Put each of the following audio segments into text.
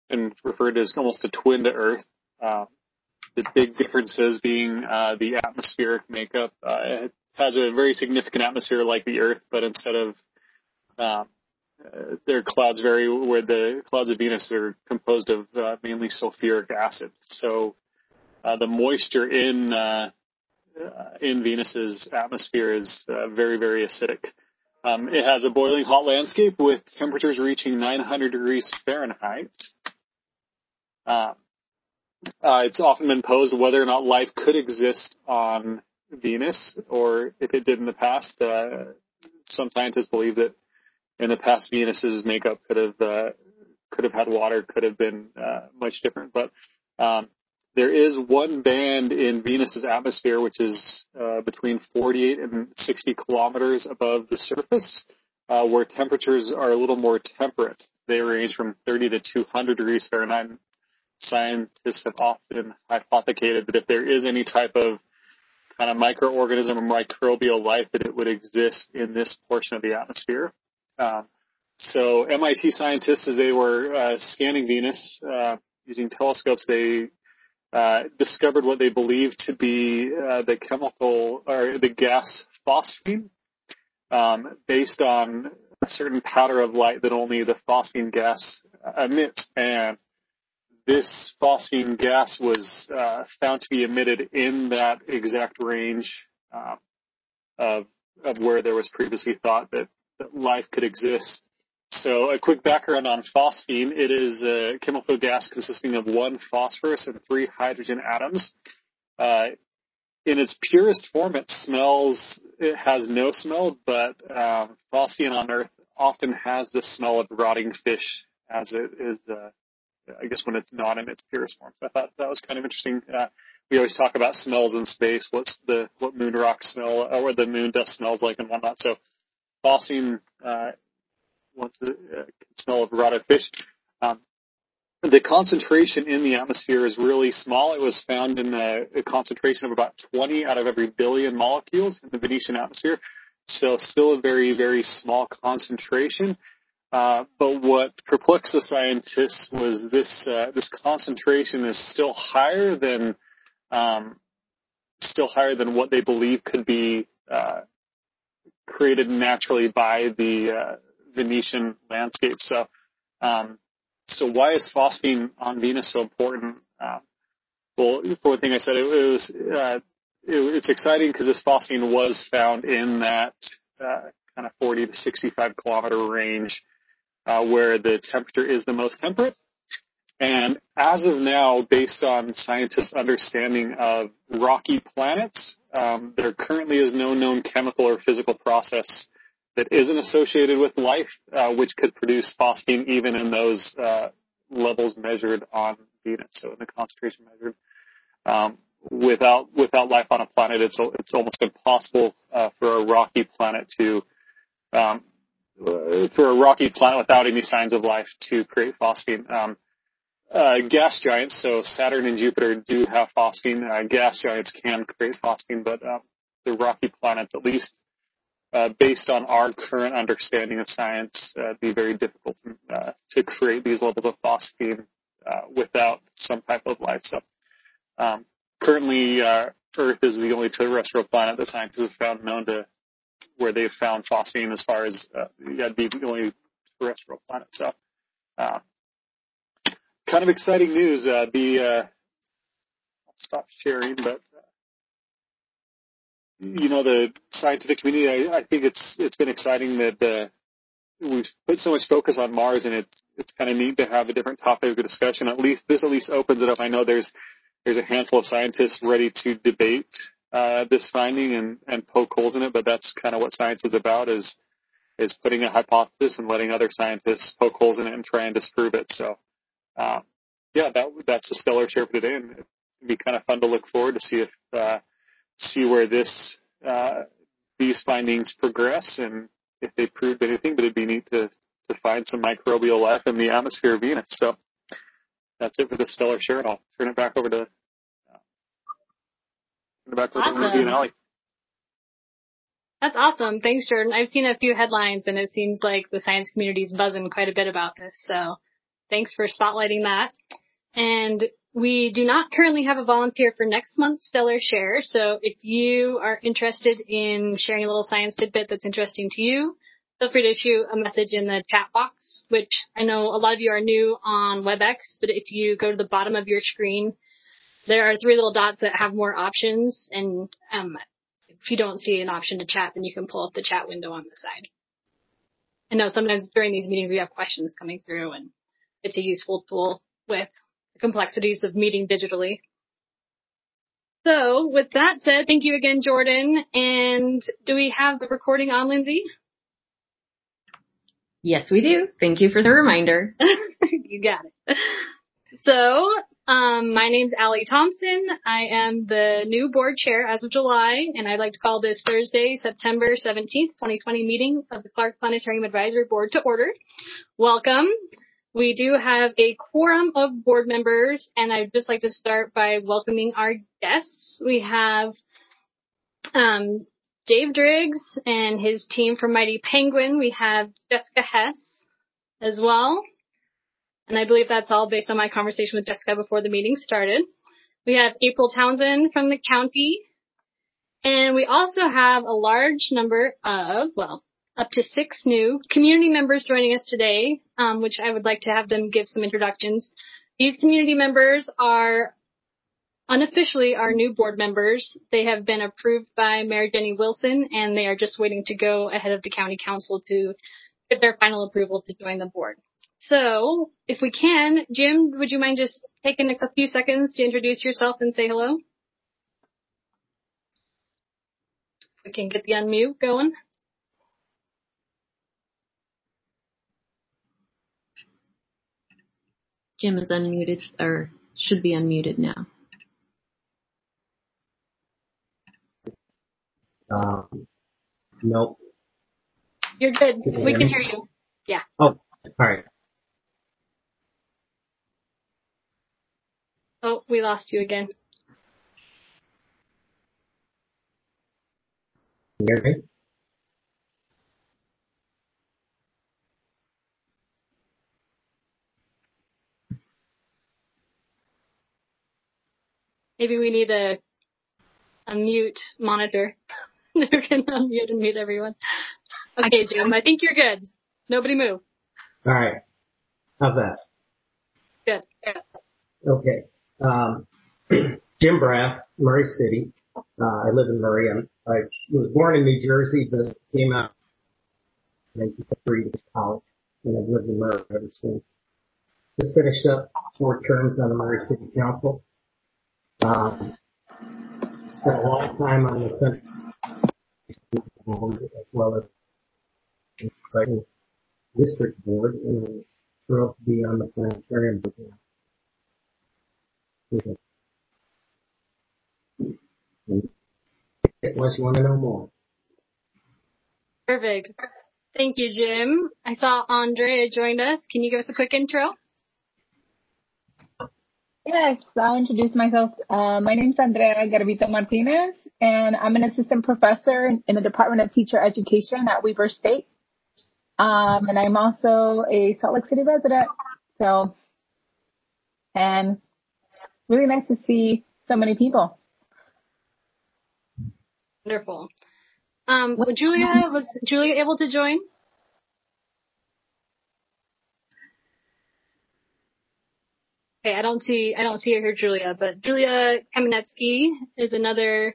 and referred to as almost a twin to Earth. The big differences being the atmospheric makeup. It has a very significant atmosphere like the Earth, but instead of their clouds vary, where the clouds of Venus are composed of mainly sulfuric acid. So the moisture in Venus's atmosphere is very, very acidic. It has a boiling hot landscape with temperatures reaching 900 degrees Fahrenheit. It's often been posed whether or not life could exist on Venus, or if it did in the past. Some scientists believe that in the past Venus's makeup could have had water, could have been much different. But there is one band in Venus's atmosphere which is between 48 and 60 kilometers above the surface, where temperatures are a little more temperate. They range from 30 to 200 degrees Fahrenheit. Scientists have often hypothecated that if there is any type of kind of microorganism or microbial life, that it would exist in this portion of the atmosphere. So MIT scientists, as they were scanning Venus using telescopes, they discovered what they believed to be the chemical or the gas phosphine, based on a certain powder of light that only the phosphine gas emits. And this phosphine gas was found to be emitted in that exact range of where there was previously thought that life could exist. So a quick background on phosphine. It is a chemical gas consisting of 1 phosphorus and 3 hydrogen atoms. In its purest form, it has no smell, but phosphine on Earth often has the smell of rotting fish, as it is, I guess, when it's not in its purest form. So I thought that was kind of interesting. We always talk about smells in space, what moon rock smell, or the moon dust smells like and whatnot. So phosphine wants the smell of rotted fish. The concentration in the atmosphere is really small. It was found in a concentration of about 20 out of every billion molecules in the Venetian atmosphere. So still a very, very small concentration. But what perplexed the scientists was this concentration is still higher than what they believe could be created naturally by the Venetian landscape. So why is phosphine on Venus so important? Well, for one thing, I said it's exciting because this phosphine was found in that kind of 40 to 65 kilometer range, where the temperature is the most temperate. And as of now, based on scientists' understanding of rocky planets, there currently is no known chemical or physical process that isn't associated with life, which could produce phosphine even in those levels measured on Venus. So in the concentration measured, without life on a planet, it's almost impossible for a rocky planet without any signs of life to create phosphine. Gas giants, so Saturn and Jupiter, do have phosphine. Gas giants can create phosphine, but the rocky planets, at least based on our current understanding of science, it'd be very difficult to create these levels of phosphine without some type of life. So currently, Earth is the only terrestrial planet that scientists have found known to where they've found phosphine, as far as that'd be the only terrestrial planet. So kind of exciting news. I'll stop sharing, but the scientific community, I think it's been exciting that we've put so much focus on Mars, and it's kind of neat to have a different topic of discussion. This at least opens it up. I know there's a handful of scientists ready to debate this finding and poke holes in it, but that's kind of what science is about, is putting a hypothesis and letting other scientists poke holes in it and try and disprove it. So that's the Stellar Share for today, and it'd be kind of fun to look forward to see where these findings progress and if they proved anything. But it'd be neat to find some microbial life in the atmosphere of Venus. So that's it for the Stellar Share, and I'll turn it back over to Lindsay and Allie. That's awesome. Thanks, Jordan. I've seen a few headlines, and it seems like the science community is buzzing quite a bit about this. So thanks for spotlighting that. And we do not currently have a volunteer for next month's Stellar Share. So if you are interested in sharing a little science tidbit that's interesting to you, feel free to shoot a message in the chat box, which I know a lot of you are new on WebEx, but if you go to the bottom of your screen, there are 3 little dots that have more options. And if you don't see an option to chat, then you can pull up the chat window on the side. I know sometimes during these meetings we have questions coming through, and it's a useful tool with the complexities of meeting digitally. So with that said, thank you again, Jordan. And do we have the recording on, Lindsay? Yes, we do. Thank you for the reminder. You got it. So, my name's Allie Thompson. I am the new board chair as of July, and I'd like to call this Thursday, September 17th, 2020 meeting of the Clark Planetarium Advisory Board to order. Welcome. We do have a quorum of board members, and I'd just like to start by welcoming our guests. We have Dave Driggs and his team from Mighty Penguin. We have Jessica Hess as well. And I believe that's all based on my conversation with Jessica before the meeting started. We have April Townsend from the county. And we also have a large number of, up to 6 new community members joining us today, which I would like to have them give some introductions. These community members are unofficially our new board members. They have been approved by Mayor Jenny Wilson, and they are just waiting to go ahead of the county council to get their final approval to join the board. So, if we can, Jim, would you mind just taking a few seconds to introduce yourself and say hello? We can get the unmute going. Jim is unmuted, or should be unmuted now. Nope. You're good. We can hear you. Yeah. Oh, all right. Oh, we lost you again. Can you hear me? Maybe we need a mute monitor who can unmute and mute everyone. Okay, Jim, I think you're good. Nobody move. All right. How's that? Good. Okay. Jim Brass, Murray City. I live in Murray. I was born in New Jersey, but came out in 1973 to college, and I've lived in Murray ever since. Just finished up 4 terms on the Murray City Council. Spent a long time on the Central Board as well as the Second District Board, and I'm thrilled to be on the Planetarium Board now. Unless you want to know more. Perfect. Thank you, Jim. I saw Andrea joined us. Can you give us a quick intro? Yes, I'll introduce myself. My name is Andrea Garvito Martinez, and I'm an assistant professor in the Department of Teacher Education at Weber State. And I'm also a Salt Lake City resident. So, and really nice to see so many people. Wonderful. Was Julia able to join? Okay, I don't see her here, Julia, but Julia Kamenetsky is another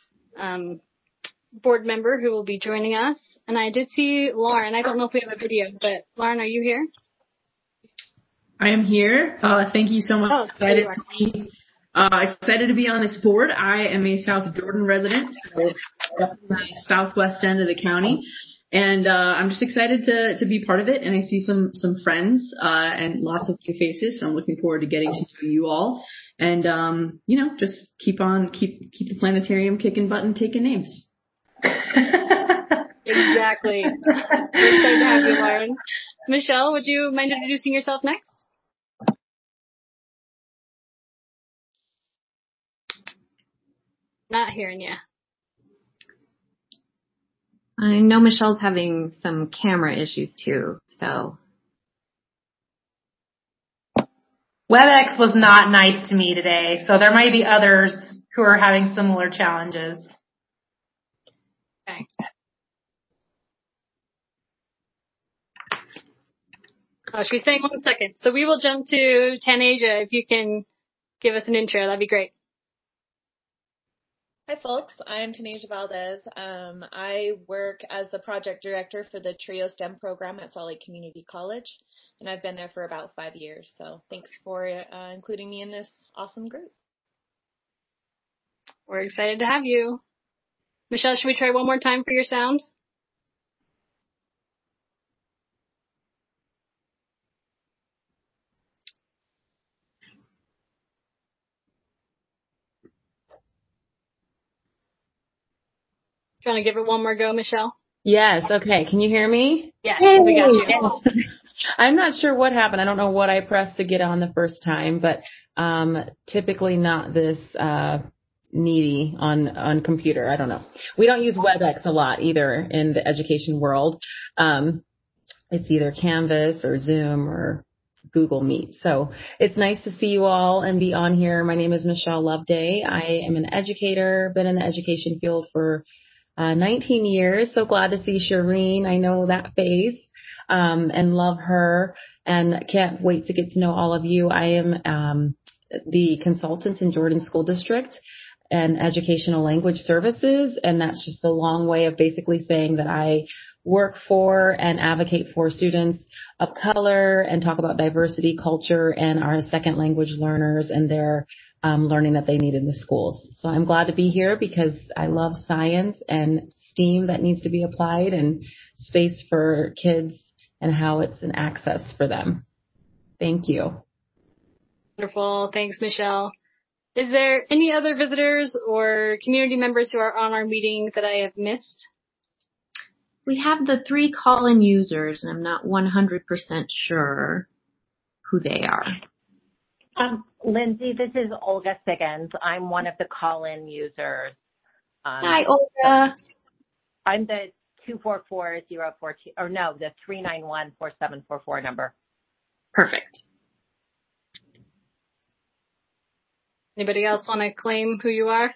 board member who will be joining us. And I did see Lauren. I don't know if we have a video, but Lauren, are you here? I am here. Thank you so much. Oh, excited to be on this board. I am a South Jordan resident, so up in the southwest end of the county. And I'm just excited to be part of it, and I see some friends and lots of new faces. So I'm looking forward to getting to know you all, and just keep the planetarium kicking butt and taking names. Exactly. We're excited to have you, Lauren. Michelle, would you mind introducing yourself next? Not hearing you. I know Michelle's having some camera issues too, so. WebEx was not nice to me today, so there might be others who are having similar challenges. Okay. Oh, she's saying 1 second. So we will jump to Tanasia. If you can give us an intro, that'd be great. Hi folks, I'm Tanasia Valdez. I work as the project director for the TRIO STEM program at Salt Lake Community College, and I've been there for about 5 years. So thanks for including me in this awesome group. We're excited to have you. Michelle, should we try one more time for your sound? Trying to give it one more go, Michelle? Yes. Okay. Can you hear me? Yes, we got you. I'm not sure what happened. I don't know what I pressed to get on the first time, but typically not this needy on computer. I don't know. We don't use WebEx a lot either in the education world. It's either Canvas or Zoom or Google Meet. So it's nice to see you all and be on here. My name is Michelle Loveday. I am an educator, been in the education field for 19 years. So glad to see Shireen. I know that face, and love her and can't wait to get to know all of you. I am, the consultant in Jordan School District and Educational Language Services. And that's just a long way of basically saying that I work for and advocate for students of color and talk about diversity, culture, and our second language learners and their learning that they need in the schools. So I'm glad to be here because I love science and STEAM that needs to be applied and space for kids and how it's an access for them. Thank you. Wonderful. Thanks, Michelle. Is there any other visitors or community members who are on our meeting that I have missed? We have the 3 call-in users, and I'm not 100% sure who they are. Lindsay, this is Olga Siggins. I'm one of the call-in users. Hi, Olga. I'm the 244-042, or no, the 391-4744 number. Perfect. Anybody else want to claim who you are?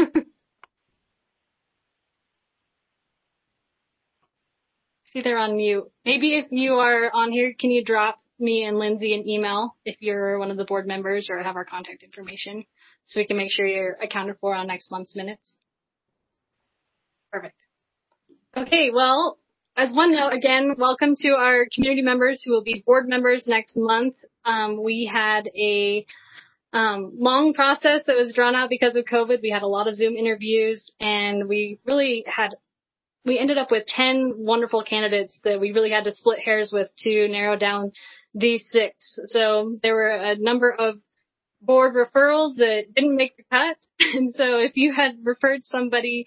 See, they're on mute. Maybe if you are on here, can you drop me and Lindsay an email if you're one of the board members or have our contact information so we can make sure you're accounted for on next month's minutes? Perfect. Okay, well, as one note, again, welcome to our community members who will be board members next month. We had a long process that was drawn out because of COVID. We had a lot of Zoom interviews, and we ended up with 10 wonderful candidates that we really had to split hairs with to narrow down these 6. So there were a number of board referrals that didn't make the cut. And so if you had referred somebody,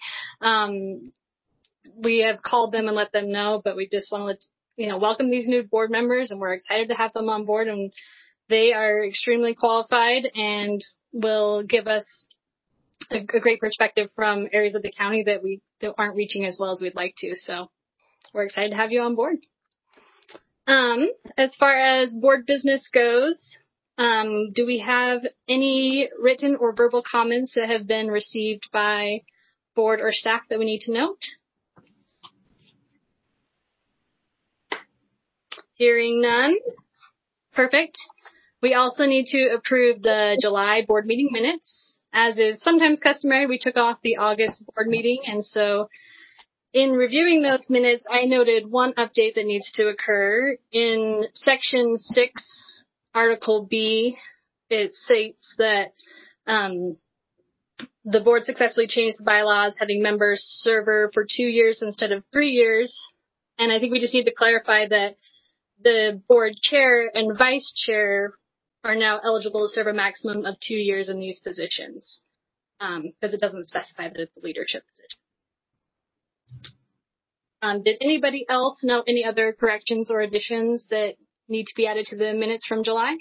we have called them and let them know, but we just want to welcome these new board members, and we're excited to have them on board, and they are extremely qualified and will give us a great perspective from areas of the county that aren't reaching as well as we'd like to. So we're excited to have you on board. As far as board business goes, do we have any written or verbal comments that have been received by board or staff that we need to note? Hearing none. Perfect. We also need to approve the July board meeting minutes. As is sometimes customary, we took off the August board meeting, and so in reviewing those minutes, I noted one update that needs to occur. In Section 6, Article B, it states that the board successfully changed the bylaws, having members serve for 2 years instead of 3 years. And I think we just need to clarify that the board chair and vice chair are now eligible to serve a maximum of 2 years in these positions, because it doesn't specify that it's a leadership position. Did anybody else know any other corrections or additions that need to be added to the minutes from July?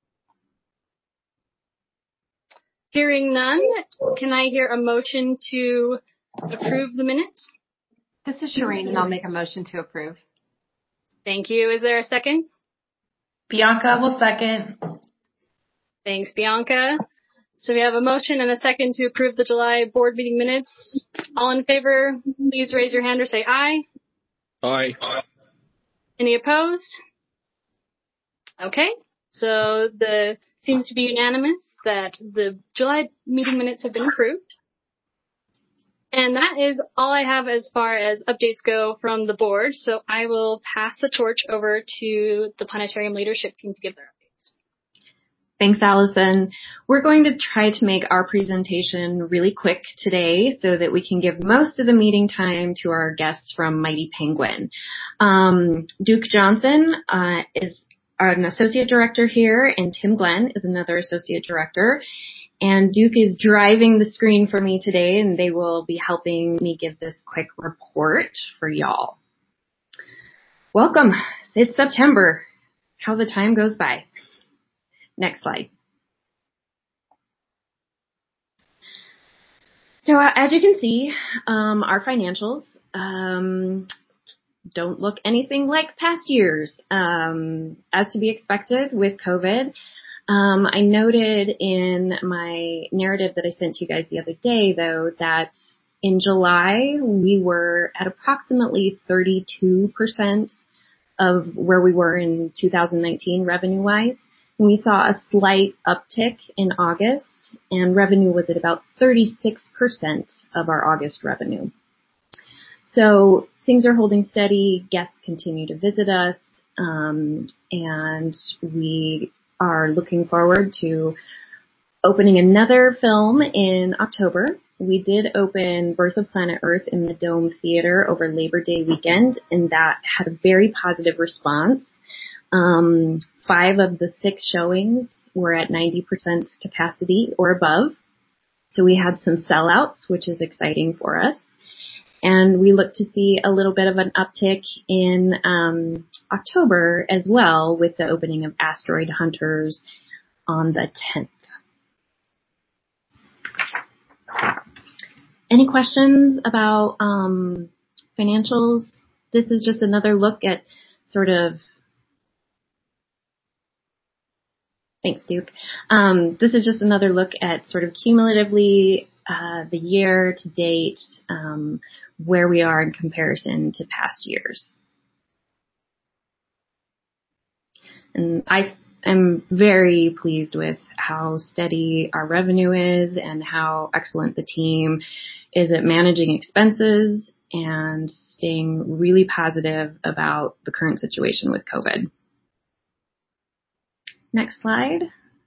Hearing none, can I hear a motion to approve the minutes? This is Shireen, and I'll make a motion to approve. Thank you. Is there a second? Bianca will second. Thanks, Bianca. So we have a motion and a second to approve the July board meeting minutes. All in favor, please raise your hand or say aye. Aye. Any opposed? Okay. So seems to be unanimous that the July meeting minutes have been approved. And that is all I have as far as updates go from the board. So I will pass the torch over to the planetarium leadership team to give their updates. Thanks, Allison. We're going to try to make our presentation really quick today so that we can give most of the meeting time to our guests from Mighty Penguin. Duke Johnson is an associate director here, and Tim Glenn is another associate director. And Duke is driving the screen for me today, and they will be helping me give this quick report for y'all. Welcome. It's September. How the time goes by. Next slide. So as you can see, our financials don't look anything like past years, as to be expected with COVID. I noted in my narrative that I sent you guys the other day, though, that in July we were at approximately 32% of where we were in 2019 revenue-wise. And we saw a slight uptick in August, and revenue was at about 36% of our August revenue. So things are holding steady. Guests continue to visit us, and we are looking forward to opening another film in October. We did open Birth of Planet Earth in the Dome Theater over Labor Day weekend, and that had a very positive response. 5 of the 6 showings were at 90% capacity or above. So we had some sellouts, which is exciting for us. And we look to see a little bit of an uptick in October as well with the opening of Asteroid Hunters on the 10th. Any questions about financials? This is just another look at sort of. Thanks, Duke. This is just another look at sort of cumulatively the year to date, where we are in comparison to past years. And I am very pleased with how steady our revenue is and how excellent the team is at managing expenses and staying really positive about the current situation with COVID. Next slide.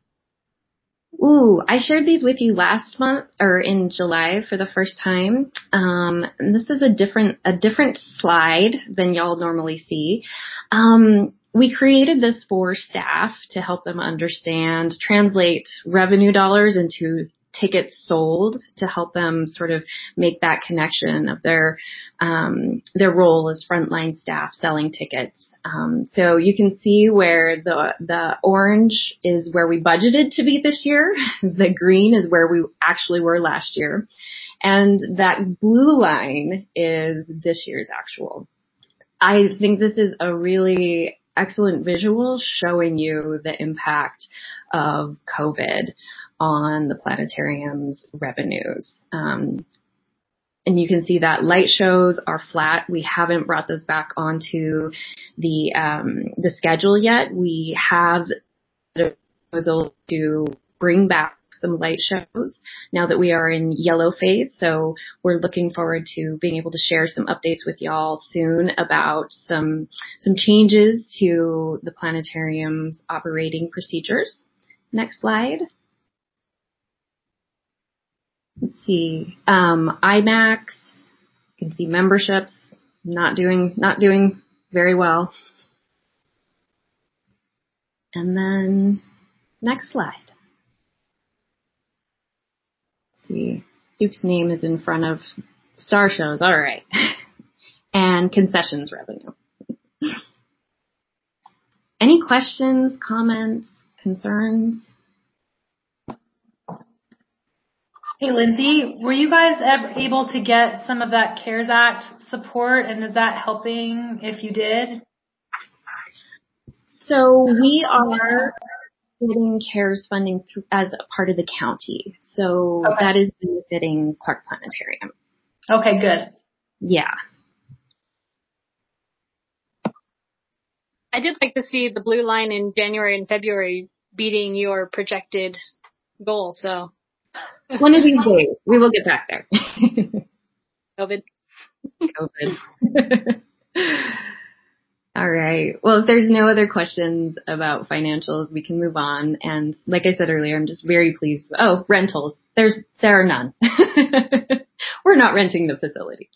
Ooh, I shared these with you last month or in July for the first time. And this is a different slide than y'all normally see. We created this for staff to help them translate revenue dollars into tickets sold, to help them sort of make that connection of their role as frontline staff selling tickets. So you can see where the orange is where we budgeted to be this year. The green is where we actually were last year. And that blue line is this year's actual. I think this is a really excellent visual showing you the impact of COVID on the planetarium's revenues. And you can see that light shows are flat. We haven't brought those back onto the schedule yet. We have the proposal to bring back some light shows now that we are in yellow phase. So we're looking forward to being able to share some updates with y'all soon about some changes to the planetarium's operating procedures. Next slide. Let's see, IMAX, you can see memberships not doing very well. And then next slide. Let's see, Duke's name is in front of star shows, all right. And concessions revenue. Any questions, comments, concerns? Hey, Lindsay, were you guys ever able to get some of that CARES Act support, and is that helping if you did? So we are getting CARES funding as a part of the county. So that is benefiting Clark Planetarium. Okay, good. Yeah. I did like to see the blue line in January and February beating your projected goal, so. One of these days, we will get back there. COVID. All right. Well, if there's no other questions about financials, we can move on. And like I said earlier, I'm just very pleased. Oh, rentals. There are none. We're not renting the facility.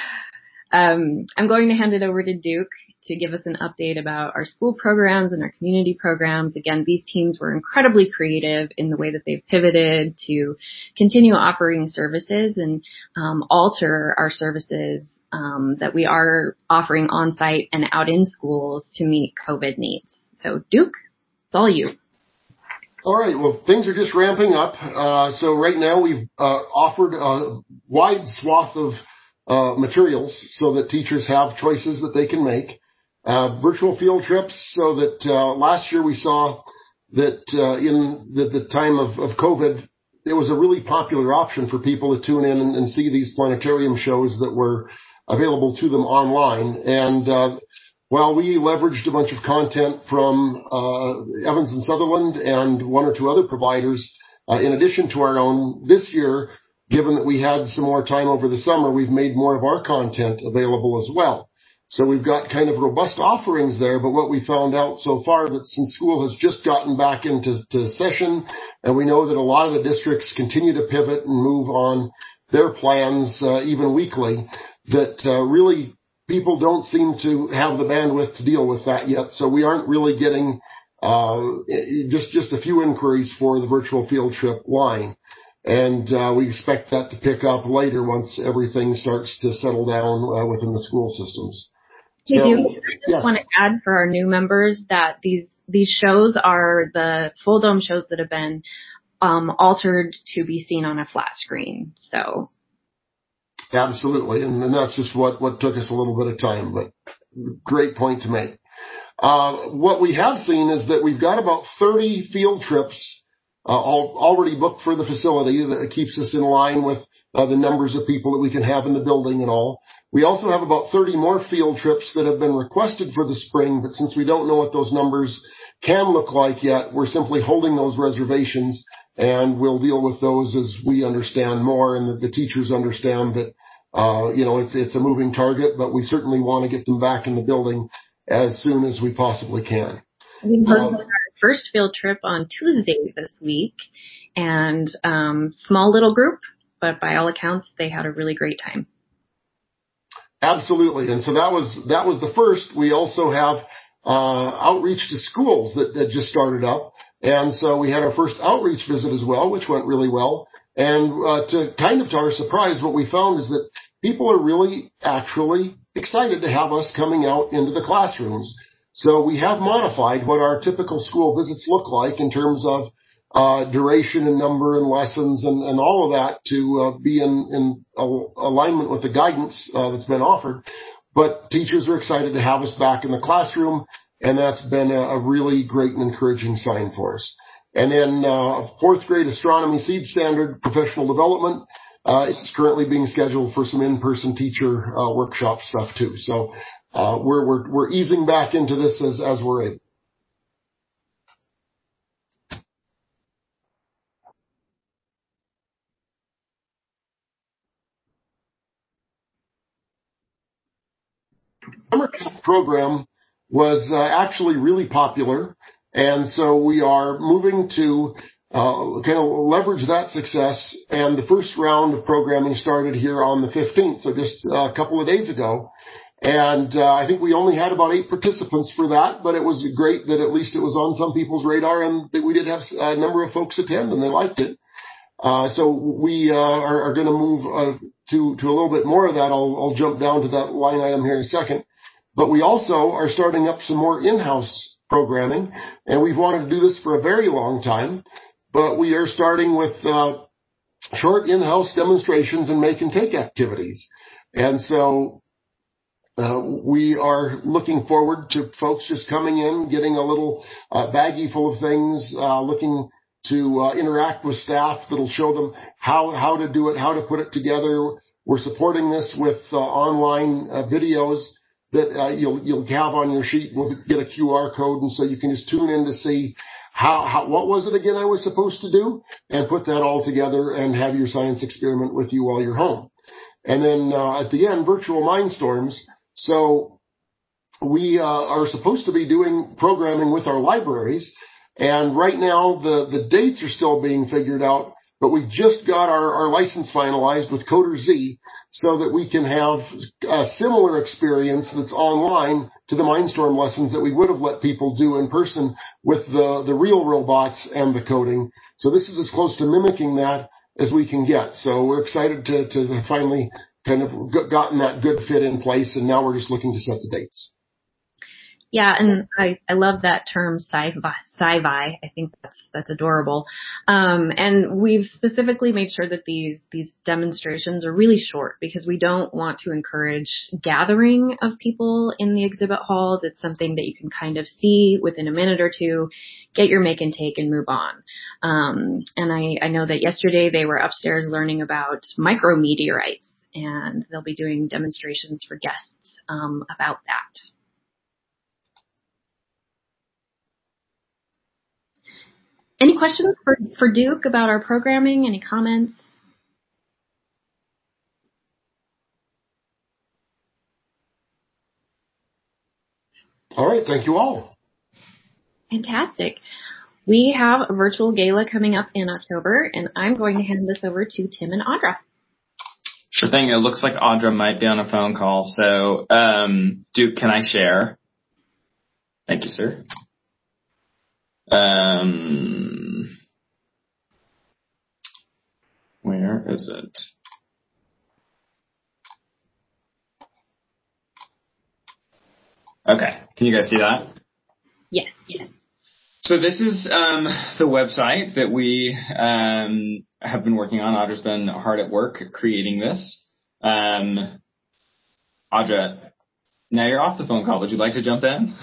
I'm going to hand it over to Duke to give us an update about our school programs and our community programs. Again, these teams were incredibly creative in the way that they've pivoted to continue offering services and alter our services that we are offering on site and out in schools to meet COVID needs. So Duke, it's all you. All right. Well, things are just ramping up. So right now we've offered a wide swath of materials so that teachers have choices that they can make. Virtual field trips, so that last year we saw that in the time of COVID, it was a really popular option for people to tune in and see these planetarium shows that were available to them online. And while we leveraged a bunch of content from Evans and Sutherland and one or two other providers, in addition to our own, this year, given that we had some more time over the summer, we've made more of our content available as well. So we've got kind of robust offerings there, but what we found out so far that since school has just gotten back into session, and we know that a lot of the districts continue to pivot and move on their plans even weekly, that really people don't seem to have the bandwidth to deal with that yet. So we aren't really getting just a few inquiries for the virtual field trip line. And we expect that to pick up later once everything starts to settle down within the school systems. So, I just want to add for our new members that these shows are the full dome shows that have been altered to be seen on a flat screen. So absolutely, and that's just what took us a little bit of time, but great point to make. What we have seen is that we've got about 30 field trips already booked for the facility. That keeps us in line with the numbers of people that we can have in the building and all. We also have about 30 more field trips that have been requested for the spring, but since we don't know what those numbers can look like yet, we're simply holding those reservations, and we'll deal with those as we understand more and that the teachers understand that, it's a moving target, but we certainly want to get them back in the building as soon as we possibly can. We hosted our first field trip on Tuesday this week, and small little group, but by all accounts, they had a really great time. Absolutely. And so that was the first. We also have outreach to schools that just started up. And so we had our first outreach visit as well, which went really well. And to our surprise, what we found is that people are really actually excited to have us coming out into the classrooms. So we have modified what our typical school visits look like in terms of duration and number and lessons and all of that to be in alignment with the guidance that's been offered. But teachers are excited to have us back in the classroom, and that's been a really great and encouraging sign for us. And then fourth grade astronomy seed standard professional development, it's currently being scheduled for some in-person teacher workshop stuff too. So we're easing back into this as we're able. Summer camp program was actually really popular, and so we are moving to kind of leverage that success. And the first round of programming started here on the 15th, so just a couple of days ago. And I think we only had about 8 participants for that, but it was great that at least it was on some people's radar and that we did have a number of folks attend and they liked it. So we are going to move to a little bit more of that. I'll jump down to that line item here in a second. But we also are starting up some more in-house programming, and we've wanted to do this for a very long time. But we are starting with short in-house demonstrations and make and take activities. And so We are looking forward to folks just coming in, getting a little baggie full of things, looking to interact with staff that'll show them how to do it, how to put it together. We're supporting this with online videos that you'll have on your sheet. We'll get a QR code, and so you can just tune in to see what was it again I was supposed to do, and put that all together and have your science experiment with you while you're home. And then at the end, virtual mindstorms. So we are supposed to be doing programming with our libraries, and right now the dates are still being figured out, but we just got our license finalized with Coder Z so that we can have a similar experience that's online to the Mindstorm lessons that we would have let people do in person with the real robots and the coding. So this is as close to mimicking that as we can get. So we're excited to finally kind of gotten that good fit in place, and now we're just looking to set the dates. Yeah, and I love that term sci-fi. I think that's adorable. And we've specifically made sure that these demonstrations are really short because we don't want to encourage gathering of people in the exhibit halls. It's something that you can kind of see within a minute or two, get your make and take and move on. And I know that yesterday they were upstairs learning about micrometeorites, and they'll be doing demonstrations for guests about that. Any questions for Duke about our programming? Any comments? All right. Thank you all. Fantastic. We have a virtual gala coming up in October, and I'm going to hand this over to Tim and Audra. Sure thing. It looks like Audra might be on a phone call. So, Duke, can I share? Thank you, sir. Where is it? Okay. Can you guys see that? Yes. Yes. So this is the website that we have been working on. Audra's been hard at work creating this. Audra, now you're off the phone call. Would you like to jump in?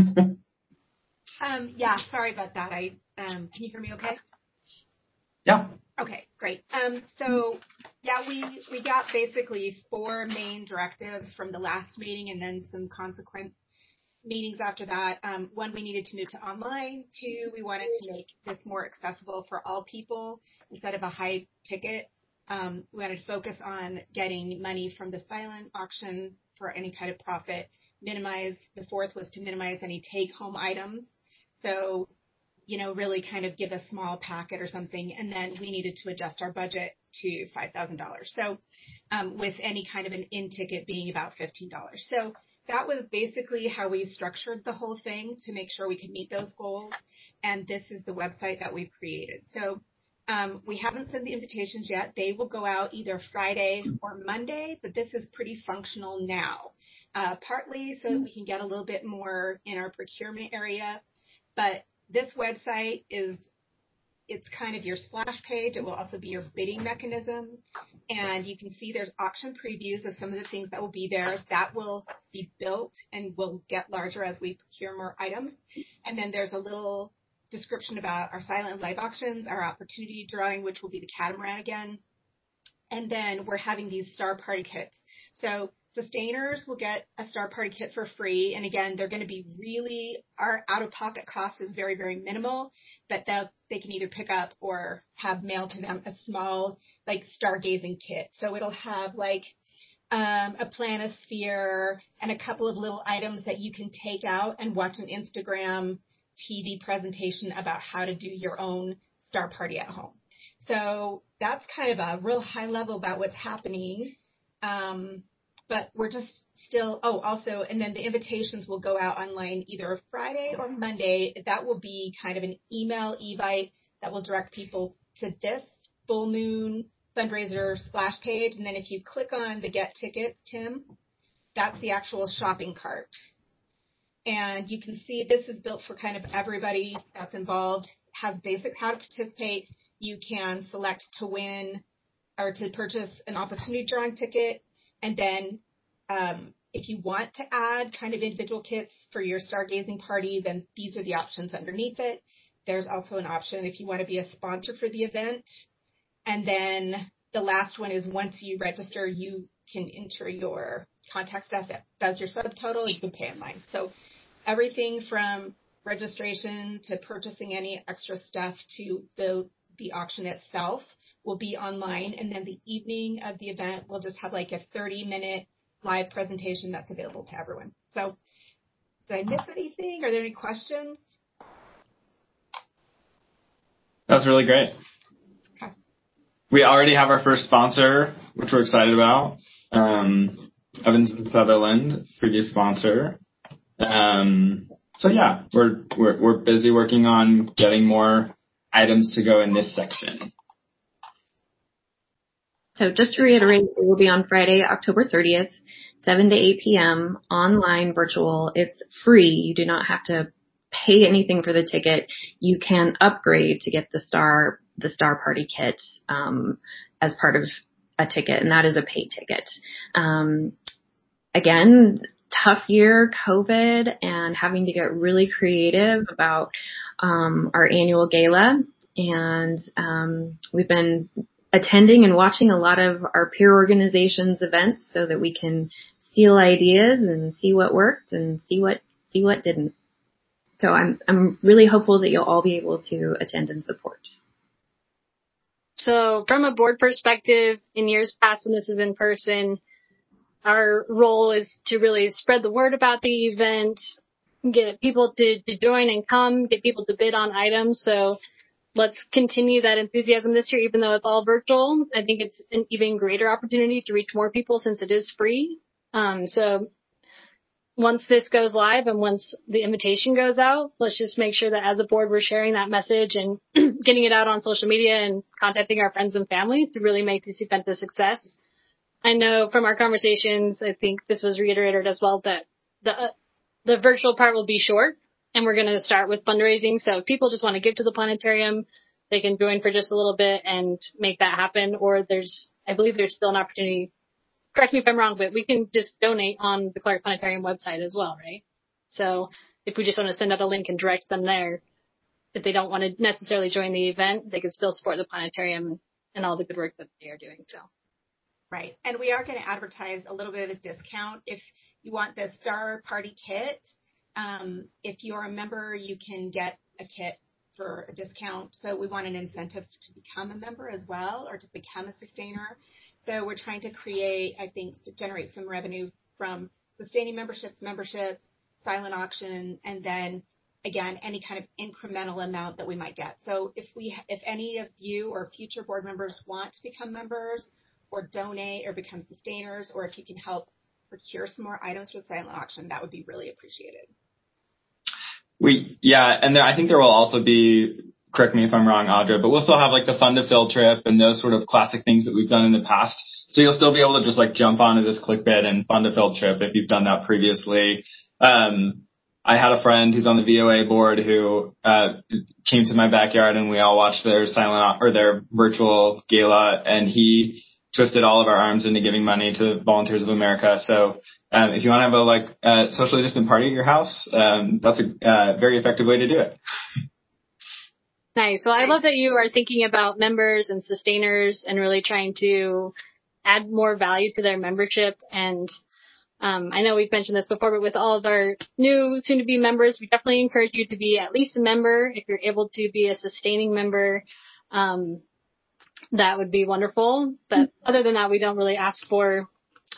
Yeah, sorry about that. Can you hear me okay? Yeah. Okay, great. So yeah, we got basically 4 main directives from the last meeting and then some consequent meetings after that. 1, we needed to move to online. 2, we wanted to make this more accessible for all people instead of a high ticket. We wanted to focus on getting money from the silent auction for any kind of profit. The 4th was to minimize any take-home items. So, really kind of give a small packet or something. And then we needed to adjust our budget to $5,000. So, with any kind of an in-ticket being about $15. So that was basically how we structured the whole thing to make sure we could meet those goals. And this is the website that we've created. So, we haven't sent the invitations yet. They will go out either Friday or Monday, but this is pretty functional now. Partly so that we can get a little bit more in our procurement area. But this website it's kind of your splash page. It will also be your bidding mechanism. And you can see there's auction previews of some of the things that will be there. That will be built and will get larger as we procure more items. And then there's a little description about our silent live auctions, our opportunity drawing, which will be the catamaran again. And then we're having these Star Party kits. So sustainers will get a Star Party kit for free. And again, they're going to be our out-of-pocket cost is very, very minimal, but they can either pick up or have mailed to them a small, stargazing kit. So it'll have a planisphere and a couple of little items that you can take out and watch an Instagram TV presentation about how to do your own Star Party at home. So that's kind of a real high level about what's happening. But we're just still, also, and then the invitations will go out online either Friday or Monday. That will be kind of an email evite that will direct people to this Full Moon fundraiser splash page. And then if you click on the Get Tickets, Tim, that's the actual shopping cart. And you can see this is built for kind of everybody that's involved, has basics how to participate. You can select to win or to purchase an opportunity drawing ticket. And then If you want to add kind of individual kits for your stargazing party, then these are the options underneath it. There's also an option if you want to be a sponsor for the event. And then the last one is once you register, you can enter your contact stuff that does your subtotal. You can pay online. So everything from registration to purchasing any extra stuff to the auction itself will be online. And then the evening of the event, we'll just have like a 30-minute live presentation that's available to everyone. So did I miss anything? Are there any questions? That's really great. Okay. We already have our first sponsor, which we're excited about. Evans and Sutherland, previous sponsor. So yeah, we're busy working on getting more items to go in this section. So just to reiterate, it will be on Friday, October 30th, 7 to 8 p.m., online, virtual. It's free. You do not have to pay anything for the ticket. You can upgrade to get the Star Party kit as part of a ticket, and that is a paid ticket. Again, tough year, COVID, and having to get really creative about our annual gala. And we've been attending and watching a lot of our peer organizations events so that we can steal ideas and see what worked and see what didn't. So I'm really hopeful that you'll all be able to attend and support. So from a board perspective, in years past when this is in person, our role is to really spread the word about the event, get people to join and come, get people to bid on items. So let's continue that enthusiasm this year, even though it's all virtual. I think it's an even greater opportunity to reach more people since it is free. So once this goes live and once the invitation goes out, let's just make sure that as a board, we're sharing that message and getting it out on social media and contacting our friends and family to really make this event a success. I know from our conversations, I think this was reiterated as well, that the virtual part will be short and we're going to start with fundraising. So if people just want to give to the planetarium, they can join for just a little bit and make that happen. Or I believe there's still an opportunity. Correct me if I'm wrong, but we can just donate on the Clark Planetarium website as well, right? So if we just want to send out a link and direct them there, if they don't want to necessarily join the event, they can still support the planetarium and all the good work that they are doing. So. Right. And we are going to advertise a little bit of a discount. If you want the Star Party kit, if you're a member, you can get a kit for a discount. So we want an incentive to become a member as well, or to become a sustainer. So we're trying to generate some revenue from sustaining memberships, silent auction, and then again, any kind of incremental amount that we might get. So if any of you or future board members want to become members or donate or become sustainers, or if you can help procure some more items for the silent auction, that would be really appreciated. And I think there will also be, correct me if I'm wrong, Audra, but we'll still have like the Fund to Fill trip and those sort of classic things that we've done in the past. So you'll still be able to just like jump onto this ClickBid and Fund to Fill trip if you've done that previously. I had a friend who's on the VOA board who came to my backyard and we all watched their their virtual gala, and he twisted all of our arms into giving money to Volunteers of America. So if you want to have a socially distant party at your house, that's a very effective way to do it. Nice. Well, I love that you are thinking about members and sustainers and really trying to add more value to their membership. And I know we've mentioned this before, but with all of our new soon-to-be members, we definitely encourage you to be at least a member. If you're able to be a sustaining member, that would be wonderful. But other than that, we don't really ask for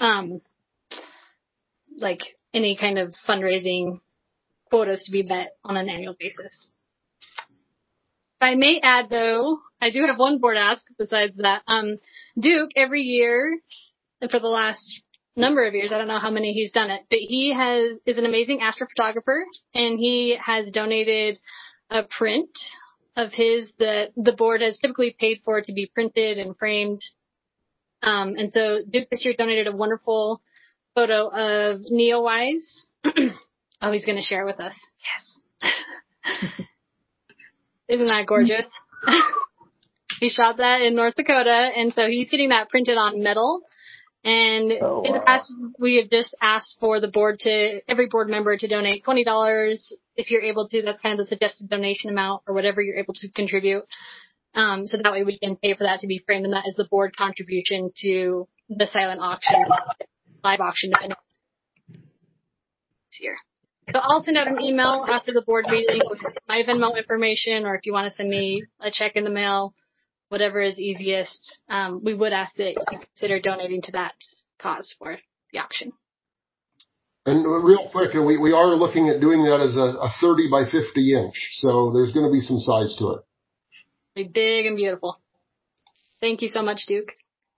any kind of fundraising quotas to be met on an annual basis. If I may add, though, I do have one board ask besides that. Duke, every year, for the last number of years, I don't know how many he's done it, but he is an amazing astrophotographer, and he has donated a print of his that the board has typically paid for to be printed and framed. And so Duke this year donated a wonderful photo of Neowise. Oh, he's going to share it with us. Yes. Isn't that gorgeous? He shot that in North Dakota, and so he's getting that printed on metal. And in the past, we have just asked for every board member to donate $20. If you're able to, that's kind of the suggested donation amount or whatever you're able to contribute. So that way we can pay for that to be framed, and that is the board contribution to the silent auction, live auction, depending on this year. So I'll send out an email after the board meeting with my Venmo information, or if you want to send me a check in the mail, whatever is easiest. We would ask that you consider donating to that cause for the auction. And real quick, we are looking at doing that as a 30 by 50 inch, so there's going to be some size to it. Be big and beautiful. Thank you so much, Duke.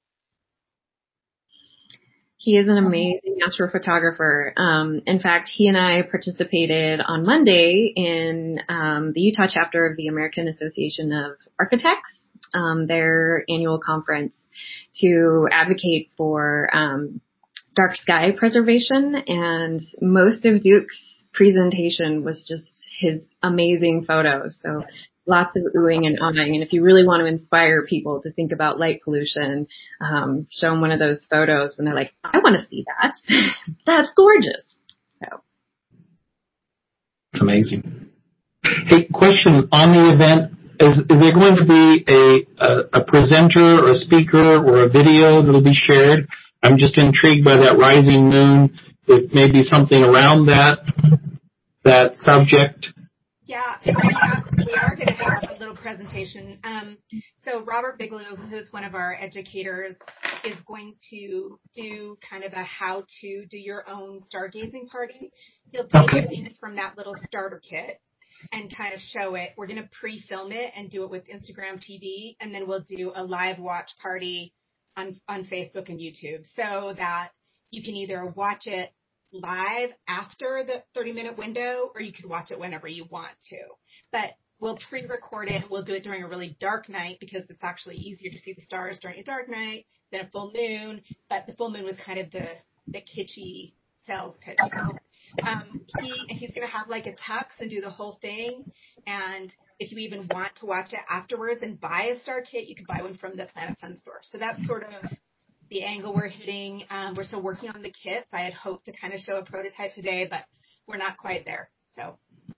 He is an amazing astrophotographer. In fact, he and I participated on Monday in the Utah chapter of the American Association of Architects, their annual conference, to advocate for dark sky preservation. And most of Duke's presentation was just his amazing photos. So lots of oohing and ahhing. And if you really want to inspire people to think about light pollution, show them one of those photos when they're like, I want to see that. That's gorgeous. So. It's amazing. Hey, question on the event. Is there going to be a presenter or a speaker or a video that'll be shared? I'm just intrigued by that rising moon. If maybe something around that subject. Yeah, we are going to have a little presentation. So Robert Bigelow, who's one of our educators, is going to do kind of a how to do your own stargazing party. He'll take things from that little starter kit and kind of show it. We're going to pre-film it and do it with Instagram TV, and then we'll do a live watch party on Facebook and YouTube, so that you can either watch it live after the 30-minute window, or you could watch it whenever you want to. But we'll pre-record it. We'll do it during a really dark night because it's actually easier to see the stars during a dark night than a full moon. But the full moon was kind of the kitschy sales pitch. So he's going to have like a tux and do the whole thing. And if you even want to watch it afterwards and buy a star kit, you can buy one from the Planet Fun store. So that's sort of the angle we're hitting. We're still working on the kits. I had hoped to kind of show a prototype today, but we're not quite there. So,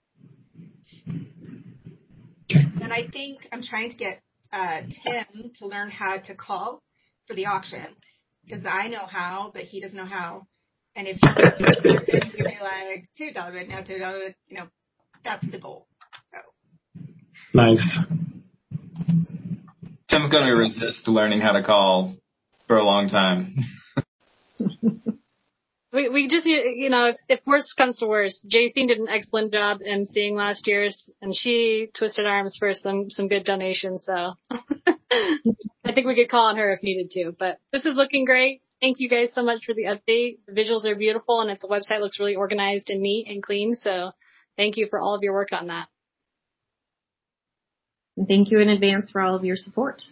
and I think I'm trying to get Tim to learn how to call for the auction, because I know how, but he doesn't know how. And if you could be like $2 bid, now $2, that's the goal. So. Nice. Tim's going to resist learning how to call for a long time. We just, if worst comes to worst, Jacene did an excellent job emceeing last year's, and she twisted arms for some good donations, so I think we could call on her if needed to. But this is looking great. Thank you guys so much for the update. The visuals are beautiful, and the website looks really organized and neat and clean, so thank you for all of your work on that. And thank you in advance for all of your support.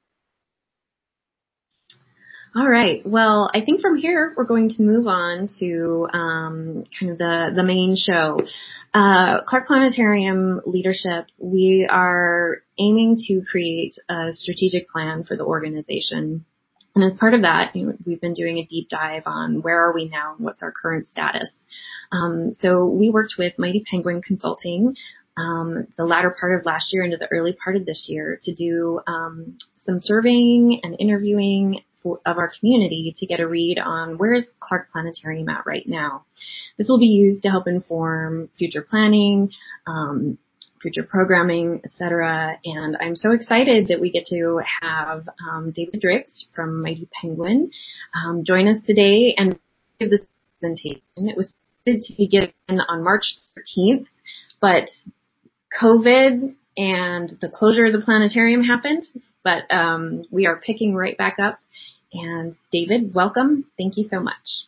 All right. Well, I think from here we're going to move on to kind of the main show. Clark Planetarium leadership, we are aiming to create a strategic plan for the organization. And as part of that, we've been doing a deep dive on where are we now and what's our current status. So we worked with Mighty Penguin Consulting the latter part of last year into the early part of this year to do some surveying and interviewing of our community to get a read on where is Clark Planetarium at right now. This will be used to help inform future planning, future programming, etc. And I'm so excited that we get to have David Driggs from Mighty Penguin join us today and give this presentation. It was supposed to be given on March 13th, but COVID and the closure of the planetarium happened, but we are picking right back up. And David, welcome. Thank you so much.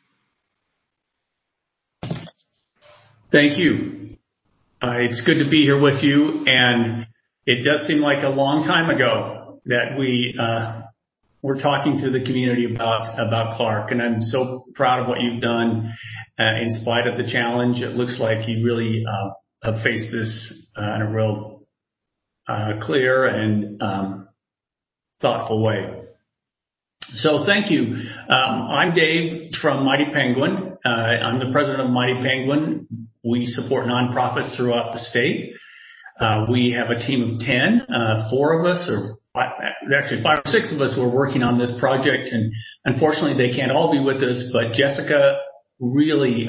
Thank you. It's good to be here with you, and it does seem like a long time ago that we were talking to the community about Clark, and I'm so proud of what you've done in spite of the challenge. It looks like you really have faced this in a real clear and thoughtful way. So thank you. I'm Dave from Mighty Penguin. I'm the president of Mighty Penguin. We support nonprofits throughout the state. We have a team of 10, 4 of us, or actually 5 or 6 of us who are working on this project, and unfortunately they can't all be with us, but Jessica really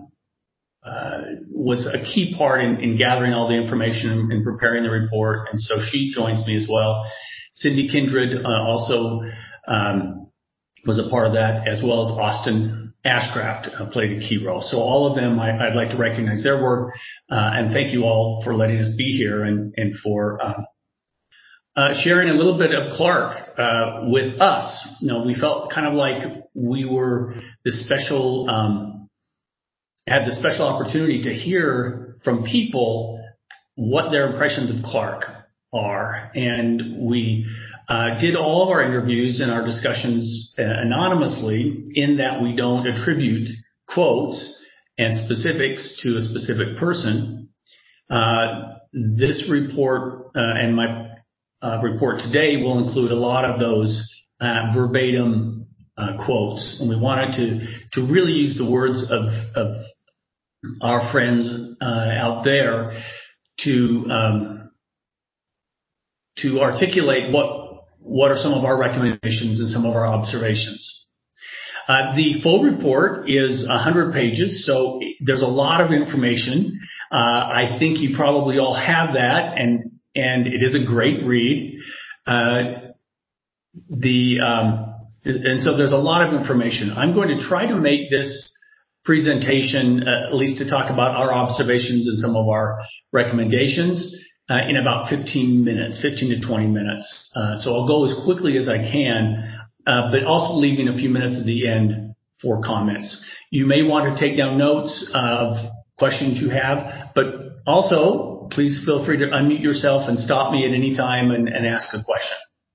was a key part in gathering all the information and preparing the report, and so she joins me as well. Cindy Kindred also was a part of that, as well as Austin Ashcraft played a key role. So all of them, I'd like to recognize their work, and thank you all for letting us be here and for sharing a little bit of Clark with us. You know, we felt kind of like we were this special, had the special opportunity to hear from people what their impressions of Clark are, and we did all of our interviews and our discussions anonymously, in that we don't attribute quotes and specifics to a specific person. This report and my report today will include a lot of those verbatim quotes, and we wanted to really use the words of our friends out there to articulate what are some of our recommendations and some of our observations. The full report is 100 pages, so there's a lot of information. I think you probably all have that, and it is a great read. And so there's a lot of information. I'm going to try to make this presentation, at least to talk about our observations and some of our recommendations, in about 15 to 20 minutes. So I'll go as quickly as I can, but also leaving a few minutes at the end for comments. You may want to take down notes of questions you have, but also please feel free to unmute yourself and stop me at any time and ask a question.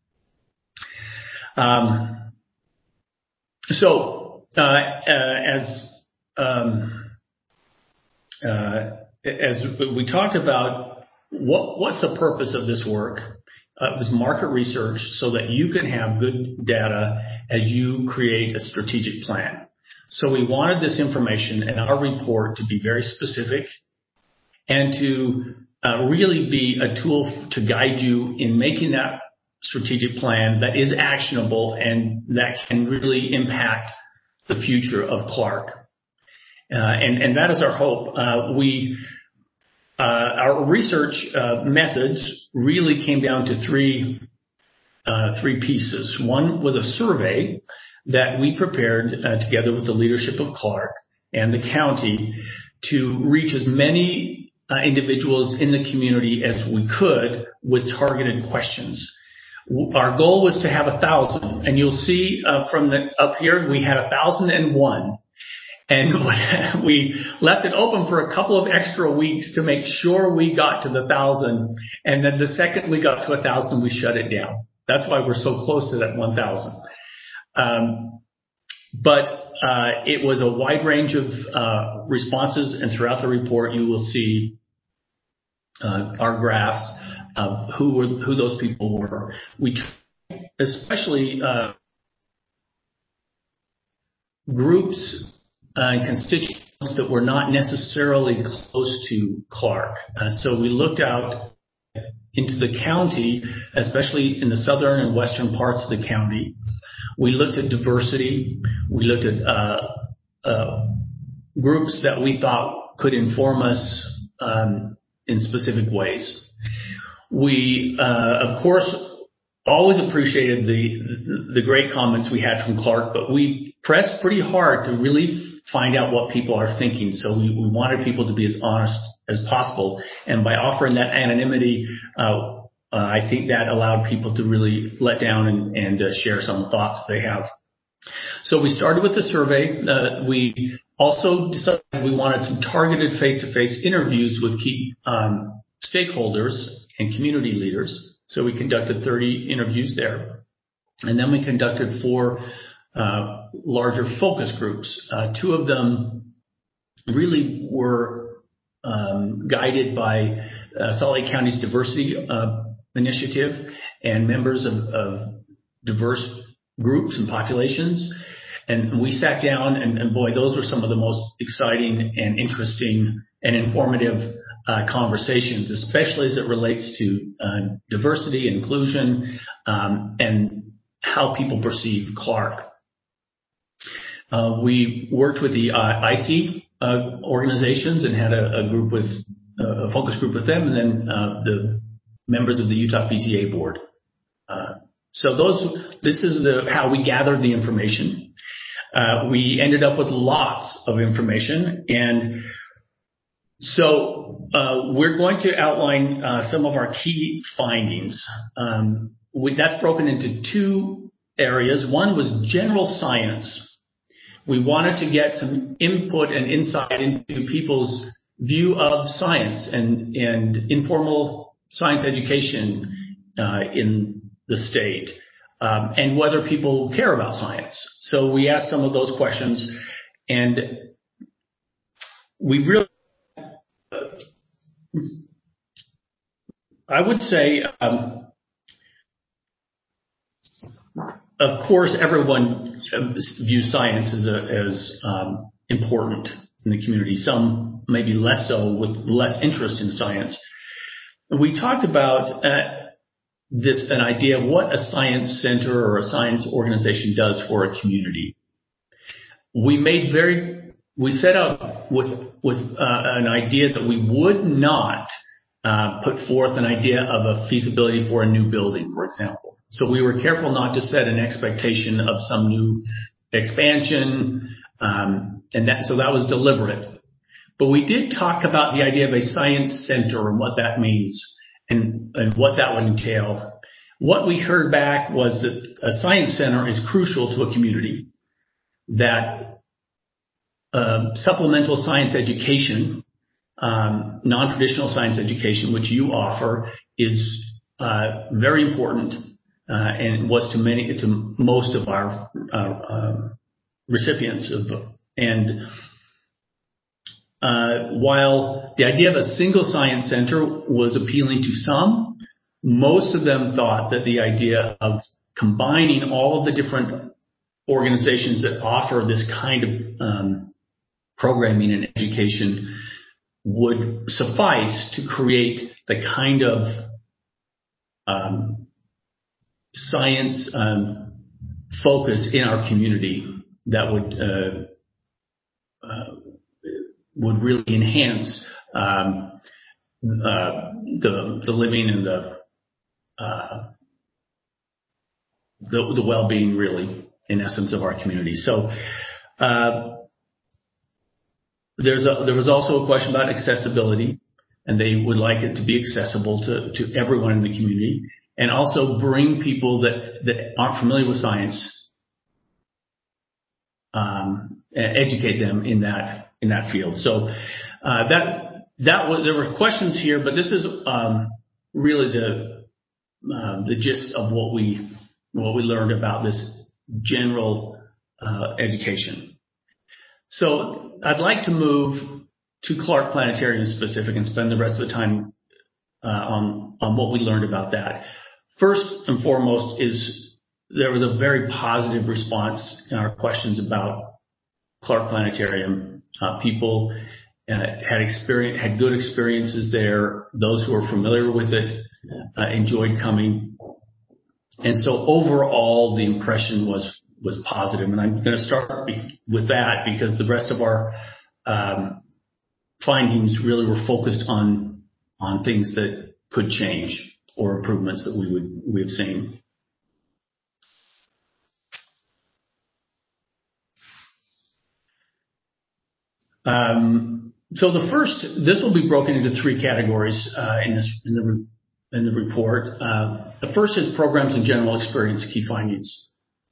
As we talked about, what's the purpose of this work? It was market research so that you can have good data as you create a strategic plan. So we wanted this information in our report to be very specific and to really be a tool to guide you in making that strategic plan that is actionable and that can really impact the future of Clark. And that is our hope. Our research methods really came down to three pieces. One was a survey that we prepared together with the leadership of Clark and the county to reach as many individuals in the community as we could with targeted questions. Our goal was to have 1,000, and you'll see from up here we had 1,001. And we left it open for a couple of extra weeks to make sure we got to the 1,000. And then the second we got to 1,000, we shut it down. That's why we're so close to that 1,000. But it was a wide range of responses, and throughout the report you will see our graphs of who those people were. We especially groups and constituents that were not necessarily close to Clark. So we looked out into the county, especially in the southern and western parts of the county. We looked at diversity. We looked at groups that we thought could inform us in specific ways. We, of course, always appreciated the great comments we had from Clark, but we pressed pretty hard to really find out what people are thinking. So we wanted people to be as honest as possible. And by offering that anonymity, I think that allowed people to really let down and share some thoughts they have. So we started with the survey. We also decided we wanted some targeted face-to-face interviews with key stakeholders and community leaders. So we conducted 30 interviews there. And then we conducted 4 larger focus groups. 2 of them really were guided by Salt Lake County's diversity initiative and members of diverse groups and populations. And we sat down, and boy, those were some of the most exciting and interesting and informative conversations, especially as it relates to diversity, inclusion, and how people perceive Clark. We worked with the IC organizations and had a group with a focus group with them, and then the members of the Utah PTA board. This is how we gathered the information. We ended up with lots of information, and so we're going to outline some of our key findings. That's broken into two areas. One was general science. We wanted to get some input and insight into people's view of science and informal science education in the state, and whether people care about science. So we asked some of those questions, and we really, I would say, of course, everyone views science as important in the community. Some maybe less so, with less interest in science. We talked about an idea of what a science center or a science organization does for a community. We set out with an idea that we would not put forth an idea of a feasibility for a new building, for example. So we were careful not to set an expectation of some new expansion, so that was deliberate. But we did talk about the idea of a science center and what that means and what that would entail. What we heard back was that a science center is crucial to a community, that supplemental science education, non-traditional science education, which you offer, is very important. And was to most of our recipients while the idea of a single science center was appealing to some, most of them thought that the idea of combining all of the different organizations that offer this kind of programming and education would suffice to create the kind of science focus in our community that would really enhance the living and the well-being, really, in essence, of our community. So there was also a question about accessibility, and they would like it to be accessible to everyone in the community, and also bring people that aren't familiar with science, educate them in that field. So there were questions here, but this is really the gist of what we learned about this general education. So I'd like to move to Clark Planetarium specific and spend the rest of the time on what we learned about that. First and foremost is there was a very positive response in our questions about Clark Planetarium. People had good experiences there. Those who are familiar with it enjoyed coming. And so overall, the impression was positive. And I'm going to start with that because the rest of our findings really were focused on things that could change or improvements that we have seen. So this will be broken into three categories in the report. The first is programs and general experience key findings.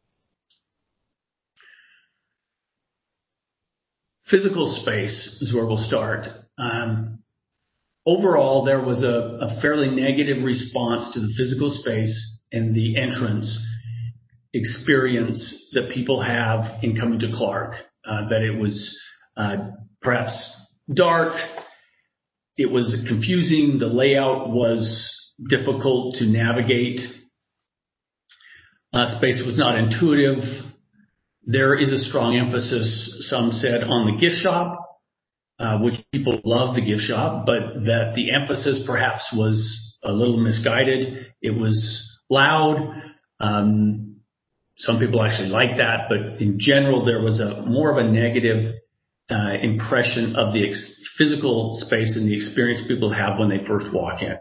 Physical space is where we'll start. Overall, there was a fairly negative response to the physical space and the entrance experience that people have in coming to Clark. That it was perhaps dark, it was confusing, the layout was difficult to navigate. space was not intuitive. There is a strong emphasis, some said, on the gift shop, which people love the gift shop, but that the emphasis perhaps was a little misguided. It was loud. Some people actually liked that, but in general, there was more of a negative impression of the physical space and the experience people have when they first walk in.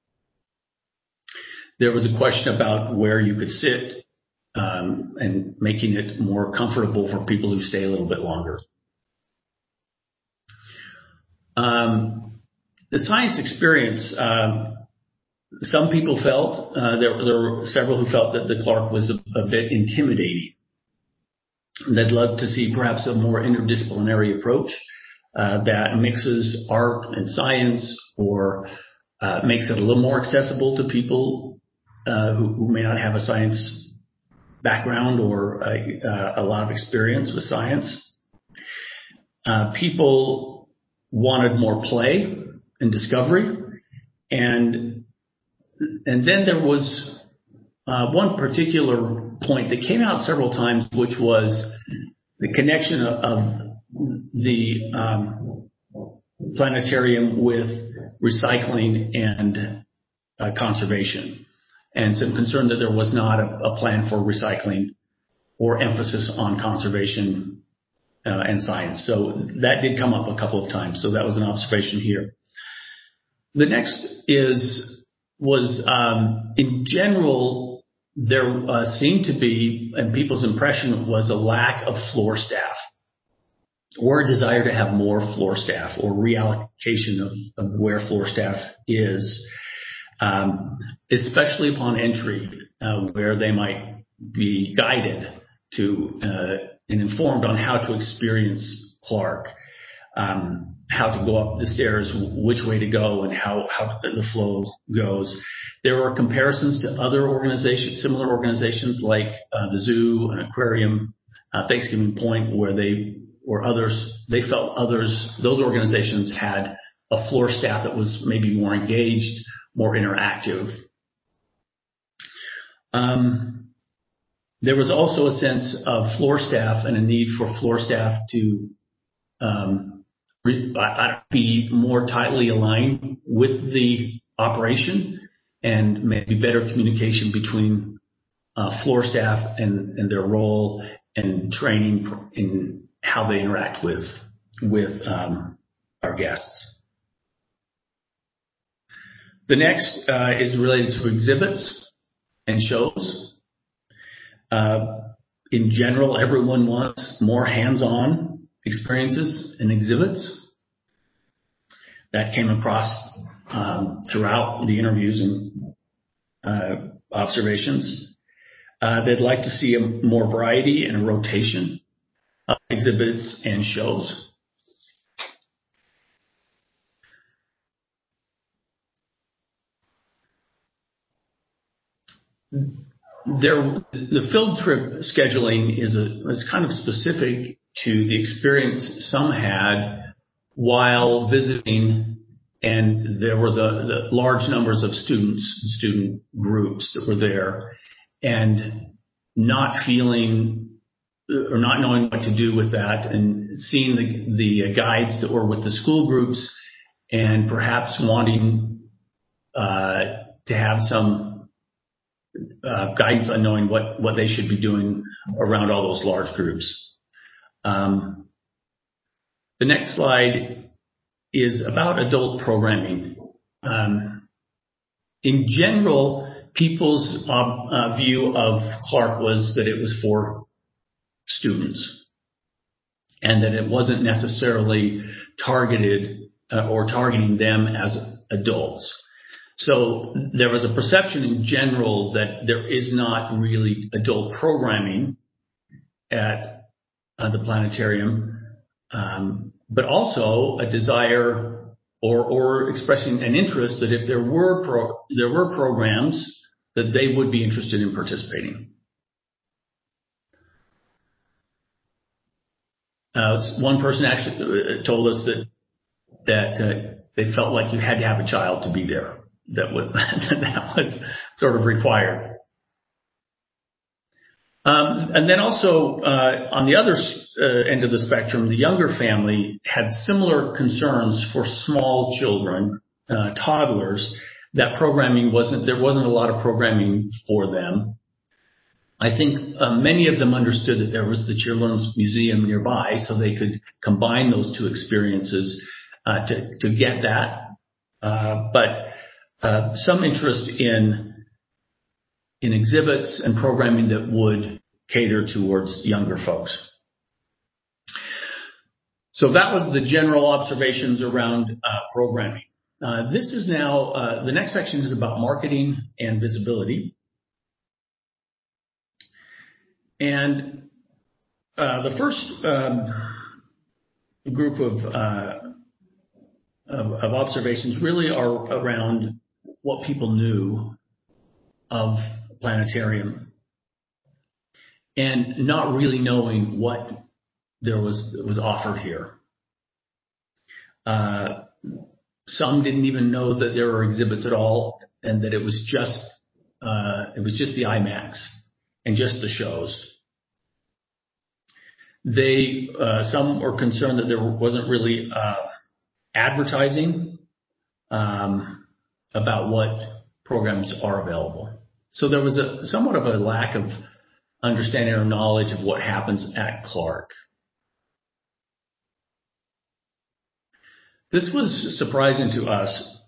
There was a question about where you could sit, and making it more comfortable for people who stay a little bit longer. The science experience, some people felt, there were several who felt that the Clark was a bit intimidating. They'd love to see perhaps a more interdisciplinary approach that mixes art and science, or makes it a little more accessible to people who may not have a science background or a lot of experience with science. People wanted more play and discovery, and then there was one particular point that came out several times, which was the connection of the planetarium with recycling and conservation, and some concern that there was not a plan for recycling or emphasis on conservation and science. So that did come up a couple of times. So that was an observation here. The next was in general, there seemed to be, and people's impression was, a lack of floor staff, or a desire to have more floor staff, or reallocation of where floor staff is, especially upon entry, where they might be guided to and informed on how to experience Clark, how to go up the stairs, which way to go, and how the flow goes. There were comparisons to other organizations, similar organizations like the zoo and aquarium, Thanksgiving Point, where they felt those organizations had a floor staff that was maybe more engaged, more interactive. There was also a sense of floor staff and a need for floor staff to be more tightly aligned with the operation, and maybe better communication between floor staff and their role, and training in how they interact with our guests. The next is related to exhibits and shows. In general, everyone wants more hands-on experiences and exhibits. That came across throughout the interviews and observations. They'd like to see more variety and a rotation of exhibits and shows. The field trip scheduling is kind of specific to the experience some had while visiting, and there were the large numbers of student groups that were there, and not feeling or not knowing what to do with that, and seeing the guides that were with the school groups, and perhaps wanting to have some guidance on knowing what they should be doing around all those large groups. The next slide is about adult programming. In general, people's view of Clark was that it was for students, and that it wasn't necessarily targeted or targeting them as adults. So there was a perception in general that there is not really adult programming at the planetarium, but also a desire or expressing an interest that if there were programs, that they would be interested in participating. One person actually told us that they felt like you had to have a child to be there. That was sort of required. And then also on the other end of the spectrum, the younger family had similar concerns for small children, toddlers, that there wasn't a lot of programming for them. I think many of them understood that there was the Children's Museum nearby, so they could combine those two experiences to get that. But some interest in exhibits and programming that would cater towards younger folks. So that was the general observations around programming. This is now, the next section is about marketing and visibility. And the first group of observations really are around what people knew of planetarium and not really knowing what there was offered here. Some didn't even know that there were exhibits at all, and that it was just the IMAX and just the shows. Some were concerned that there wasn't really advertising about what programs are available. So there was somewhat of a lack of understanding or knowledge of what happens at Clark. This was surprising to us.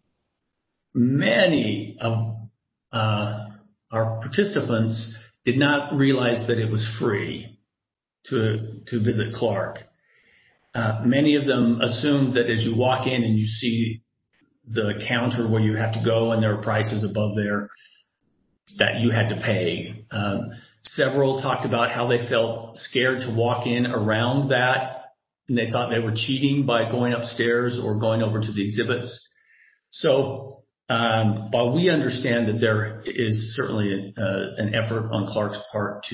Many of our participants did not realize that it was free to visit Clark. Many of them assumed that as you walk in and you see the counter where you have to go and there are prices above there, that you had to pay. Several talked about how they felt scared to walk in around that, and they thought they were cheating by going upstairs or going over to the exhibits. So while we understand that there is certainly an effort on Clark's part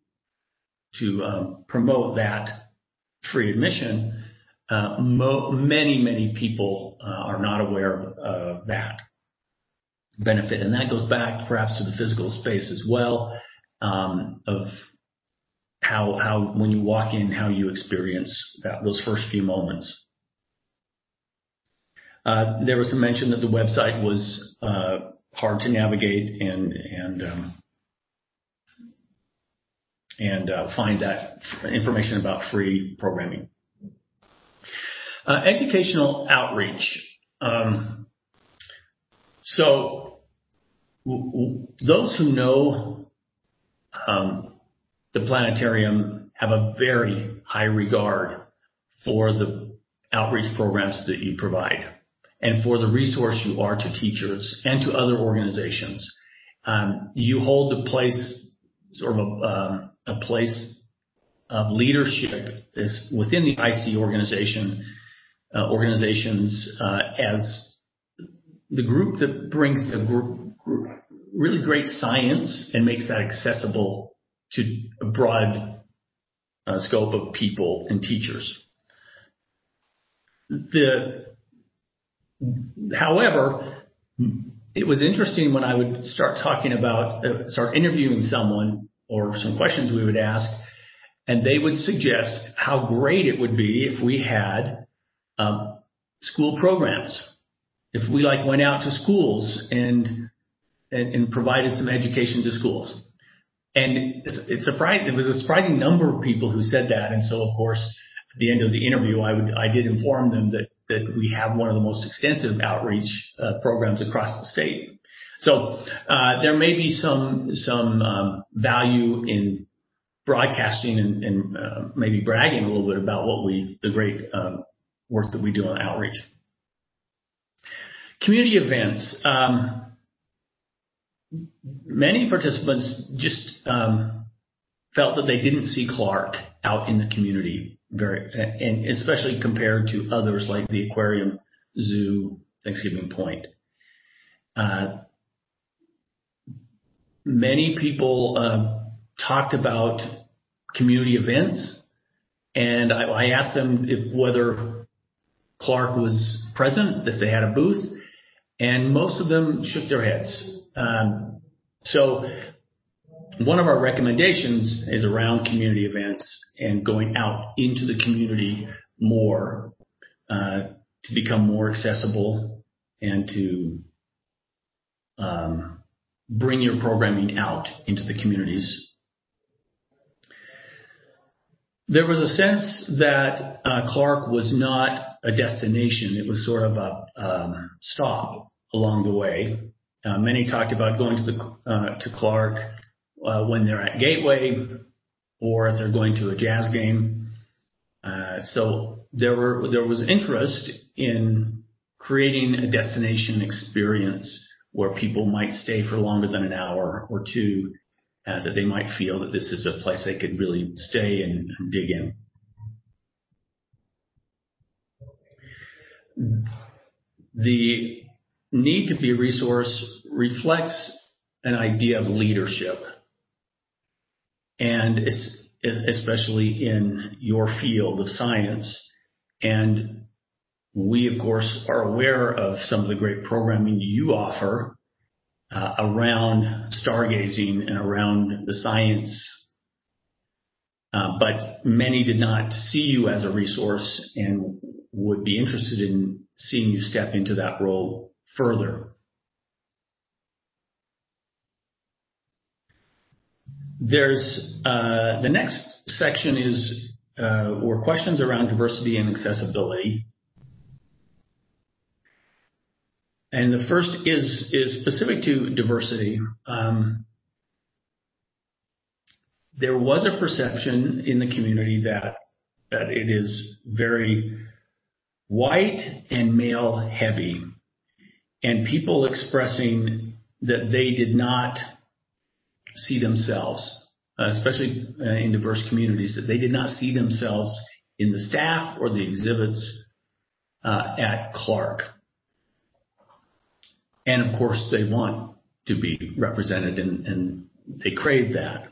to promote that free admission, many people are not aware of that benefit. And that goes back perhaps to the physical space as well, of how when you walk in, how you experience those first few moments. There was some mention that the website was hard to navigate and find that information about free programming. Educational outreach. So those who know the planetarium have a very high regard for the outreach programs that you provide and for the resource you are to teachers and to other organizations. You hold a place, sort of a place of leadership within the IC organizations as the group that brings the really great science and makes that accessible to a broad scope of people and teachers. However, it was interesting when I would start interviewing someone or some questions we would ask, and they would suggest how great it would be if we had school programs, if we went out to schools and provided some education to schools. And it was a surprising number of people who said that. And so, of course, at the end of the interview, I did inform them that we have one of the most extensive outreach programs across the state. So there may be some value in broadcasting and maybe bragging a little bit about the great work that we do on outreach. Community events. Many participants just felt that they didn't see Clark out in the community and especially compared to others like the aquarium, zoo, Thanksgiving Point. Many people talked about community events, and I asked them whether Clark was present, if they had a booth, and most of them shook their heads. So one of our recommendations is around community events and going out into the community more to become more accessible and to bring your programming out into the communities. There was a sense that Clark was not a destination. It was sort of a stop along the way. Many talked about going to Clark when they're at Gateway or if they're going to a jazz game. So there was interest in creating a destination experience where people might stay for longer than an hour or two, that they might feel that this is a place they could really stay and dig in. The need to be a resource reflects an idea of leadership, and especially in your field of science. And we, of course, are aware of some of the great programming you offer around stargazing and around the science. But many did not see you as a resource and would be interested in seeing you step into that role further. There's the next section were questions around diversity and accessibility. And the first is specific to diversity. There was a perception in the community that it is very white and male heavy, and people expressing that they did not see themselves, especially in diverse communities, that they did not see themselves in the staff or the exhibits at Clark. And of course, they want to be represented, and they crave that.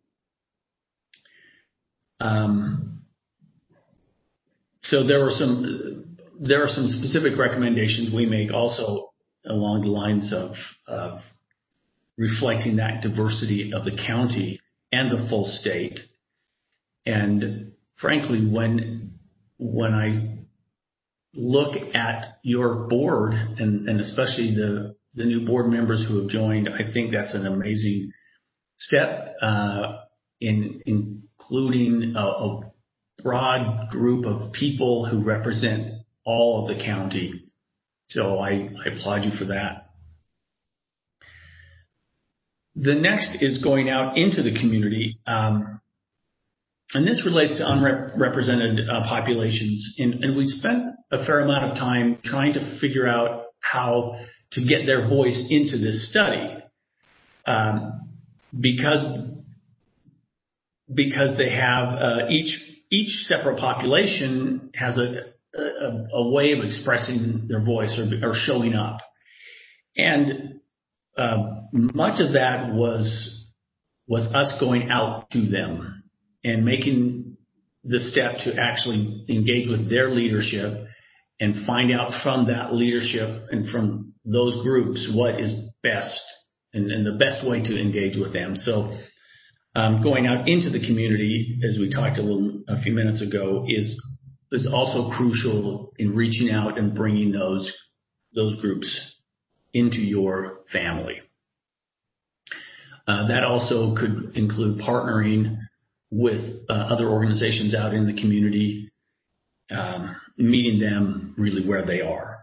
So there are some specific recommendations we make also along the lines of reflecting that diversity of the county and the full state. And frankly, when I look at your board and especially the new board members who have joined, I think that's an amazing step in including a broad group of people who represent all of the county. So I applaud you for that. The next is going out into the community. And this relates to unrepresented populations. And we spent a fair amount of time trying to figure out how to get their voice into this study. Because they have each separate population has a way of expressing their voice or showing up. And much of that was us going out to them and making the step to actually engage with their leadership and find out from that leadership and from those groups what is best and the best way to engage with them. So going out into the community, as we talked a few minutes ago, is also crucial in reaching out and bringing those groups into your family. That also could include partnering with other organizations out in the community, meeting them really where they are.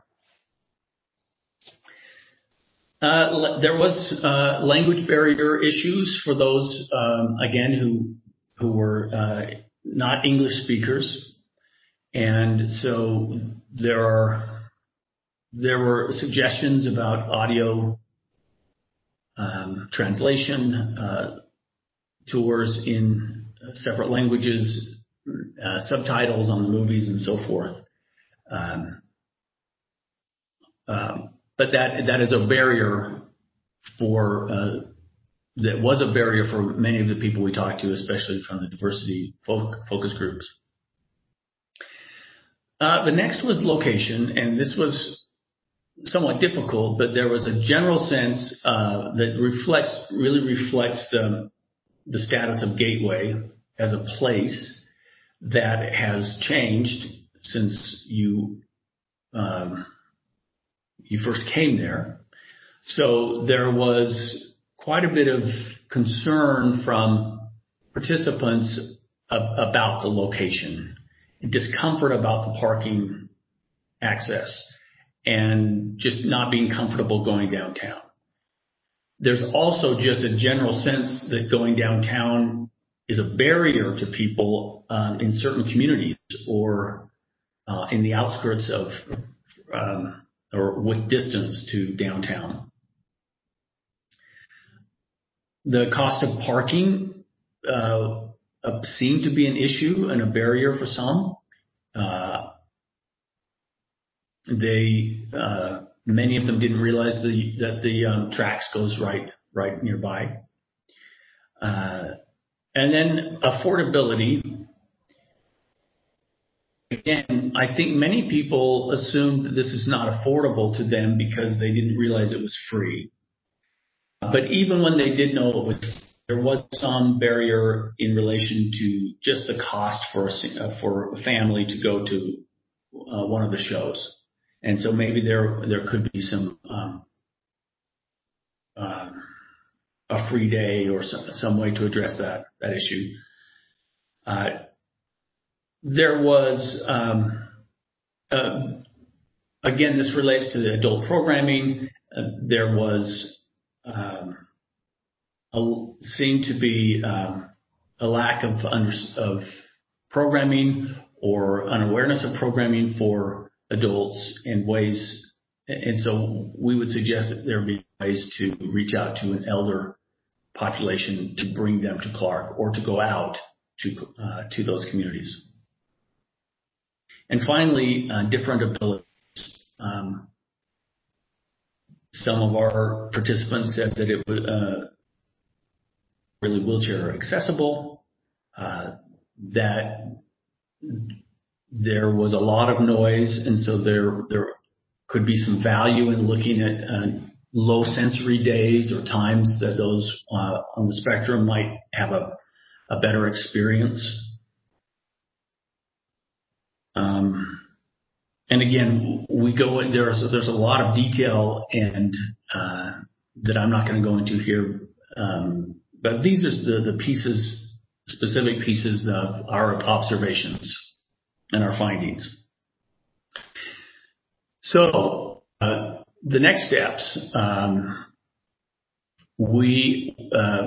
There was language barrier issues for those, again, who were not English speakers. And so there were suggestions about audio translation, tours in separate languages, subtitles on the movies and so forth. But that is a barrier that was a barrier for many of the people we talked to, especially from the diversity focus groups. The next was location, and this was somewhat difficult, but there was a general sense that really reflects the status of Gateway as a place that has changed since you first came there. So there was quite a bit of concern from participants about the location, discomfort about the parking access, and just not being comfortable going downtown. There's also just a general sense that going downtown is a barrier to people in certain communities or in the outskirts of or with distance to downtown. The cost of parking seemed to be an issue and a barrier for some. Many of them didn't realize that the tracks goes right nearby. And then affordability. Again, I think many people assumed that this is not affordable to them because they didn't realize it was free. But even when they did know it was, there was some barrier in relation to just the cost for a family to go to one of the shows. And so maybe there could be some a free day or some way to address that issue. There was again, this relates to the adult programming. There was seemed to be a lack of programming or unawareness of programming for adults in ways, and so we would suggest that there be ways to reach out to an elder population to bring them to Clark or to go out to those communities. And finally, different abilities. Some of our participants said that it was really wheelchair accessible, that there was a lot of noise, and so there could be some value in looking at low sensory days or times that those on the spectrum might have a better experience. And again, we go in, there's a lot of detail and that I'm not going to go into here, but these are the pieces, specific pieces of our observations and our findings. So the next steps, we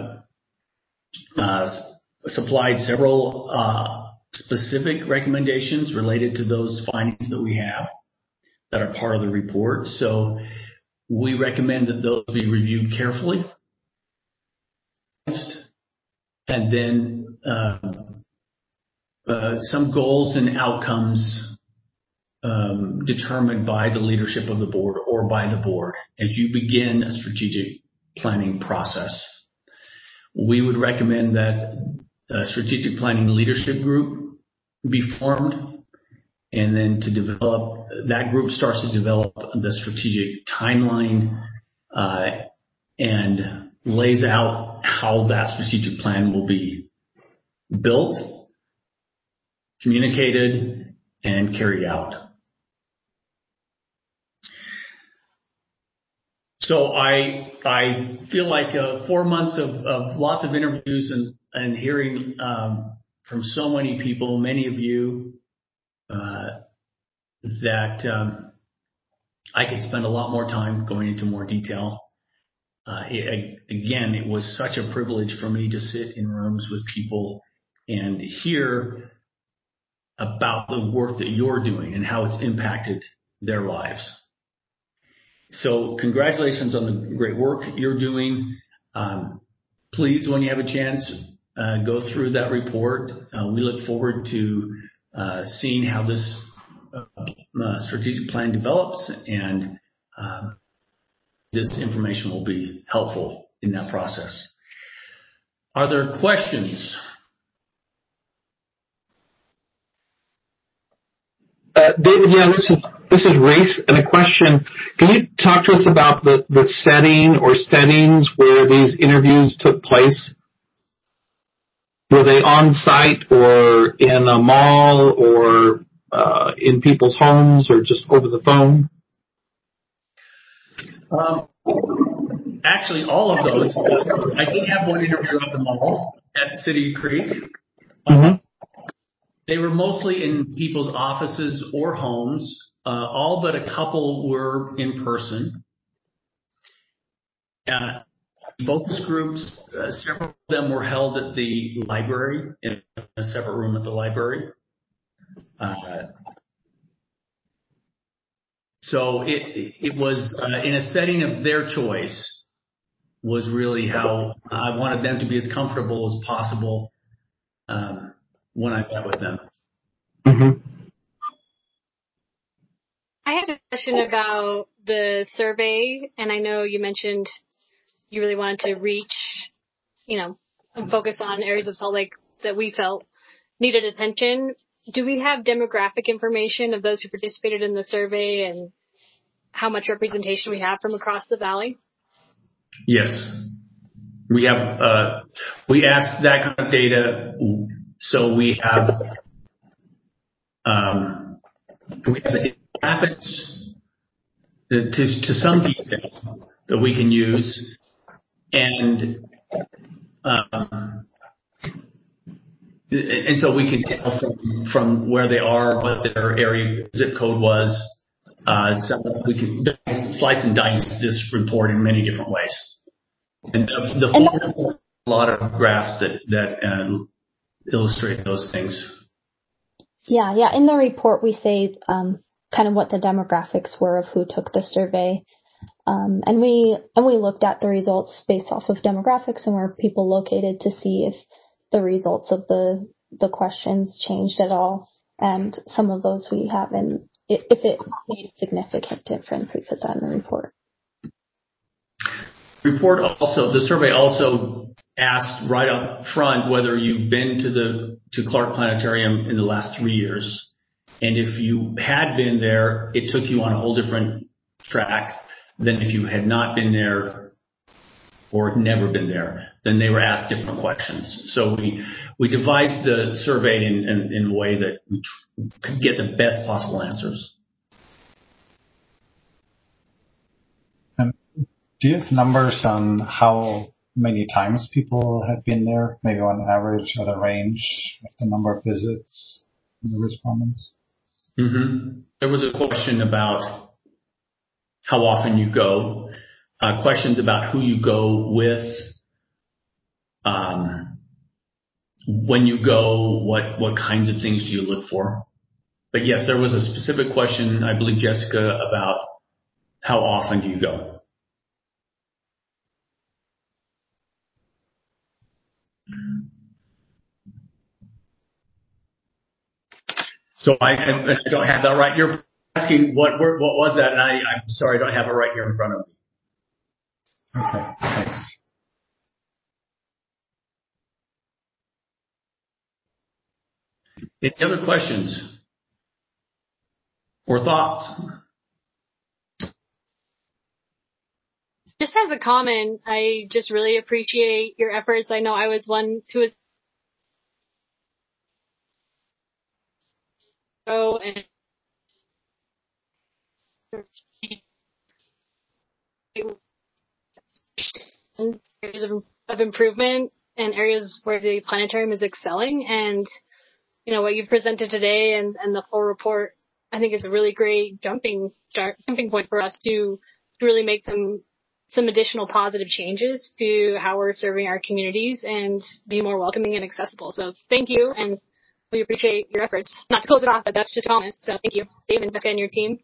supplied several specific recommendations related to those findings that we have that are part of the report. So we recommend that those be reviewed carefully, and then some goals and outcomes determined by the leadership of the board or by the board as you begin a strategic planning process. We would recommend that a strategic planning leadership group be formed, and then to develop, that group starts to develop the strategic timeline and lays out how that strategic plan will be built, communicated, and carried out. So I feel like 4 months of lots of interviews and hearing from so many people, many of you, that I could spend a lot more time going into more detail. Again, it was such a privilege for me to sit in rooms with people and hear about the work that you're doing and how it's impacted their lives. So congratulations on the great work you're doing. Please, when you have a chance, go through that report. We look forward to seeing how this strategic plan develops, and this information will be helpful in that process. Are there questions? David, yeah, this is Reese, and a question. Can you talk to us about the setting or settings where these interviews took place? Were they on site or in a mall or in people's homes or just over the phone? Actually, all of those. I did have one interview at the mall at City Creek. They were mostly in people's offices or homes. All but a couple were in person. Focus groups, several of them were held at the library, in a separate room at the library. So it was in a setting of their choice, was really how I wanted them to be as comfortable as possible when I met with them. I had a question about the survey, and I know you mentioned you really wanted to reach, and focus on areas of Salt Lake that we felt needed attention. Do we have demographic information of those who participated in the survey and how much representation we have from across the valley? Yes. We have, we asked that kind of data, so we have the demographics to some detail that we can use, and so we can tell from where they are, what their area zip code was. So we can slice and dice this report in many different ways. And a lot of graphs that illustrate those things. Yeah. In the report, we say kind of what the demographics were of who took the survey, and we looked at the results based off of demographics and where people located to see if the results of the questions changed at all. And some of those we haven't. If it made a significant difference, we put that in the report. The survey also asked right up front whether you've been to Clark Planetarium in the last 3 years. And if you had been there, it took you on a whole different track than if you had not been there or never been there. Then they were asked different questions. So we devised the survey in a way that we could get the best possible answers. Do you have numbers on how many times people have been there, maybe on average, or the range of the number of visits and the respondents? There was a question about how often you go, questions about who you go with, when you go, what kinds of things do you look for. But yes, there was a specific question, I believe, Jessica, about how often do you go. So I don't have that right. You're asking what was that, and I'm sorry, I don't have it right here in front of me. Okay, thanks. Any other questions or thoughts? Just as a comment, I just really appreciate your efforts. I know I was one who was areas of improvement and areas where the planetarium is excelling. And, what you've presented today and the full report, I think is a really great jumping point for us to really make some additional positive changes to how we're serving our communities and be more welcoming and accessible. So thank you, and we appreciate your efforts. Not to close it off, but that's just a comment. So thank you, Dave and Jessica and your team.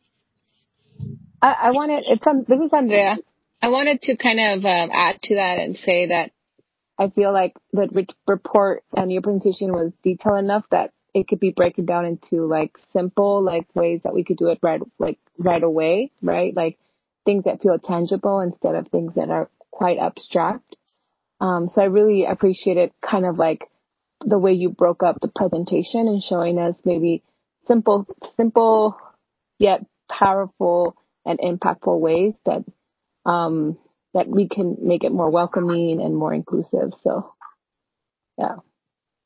This is Andrea. I wanted to kind of add to that and say that I feel like the report and your presentation was detailed enough that it could be broken down into simple ways that we could do it right away, right? Like things that feel tangible instead of things that are quite abstract. So I really appreciated kind of the way you broke up the presentation and showing us maybe simple yet powerful and impactful ways that we can make it more welcoming and more inclusive. So, yeah.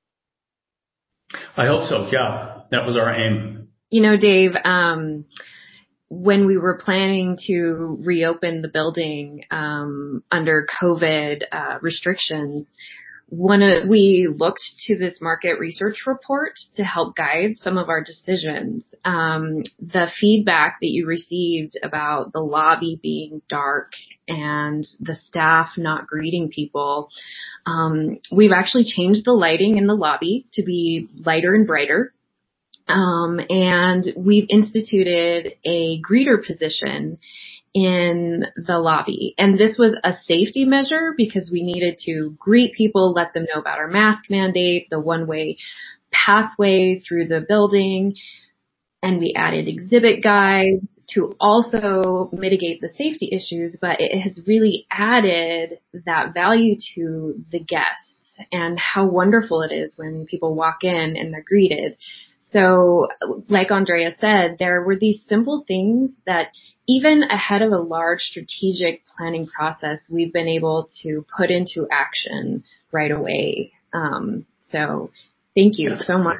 I hope so. Yeah, that was our aim. You know, Dave, when we were planning to reopen the building under COVID restrictions, we looked to this market research report to help guide some of our decisions. The feedback that you received about the lobby being dark and the staff not greeting people, we've actually changed the lighting in the lobby to be lighter and brighter. And we've instituted a greeter position in the lobby. And this was a safety measure because we needed to greet people, let them know about our mask mandate, the one-way pathway through the building. And we added exhibit guides to also mitigate the safety issues, but it has really added that value to the guests and how wonderful it is when people walk in and they're greeted. So like Andrea said, there were these simple things that even ahead of a large strategic planning process, we've been able to put into action right away. So thank you so much.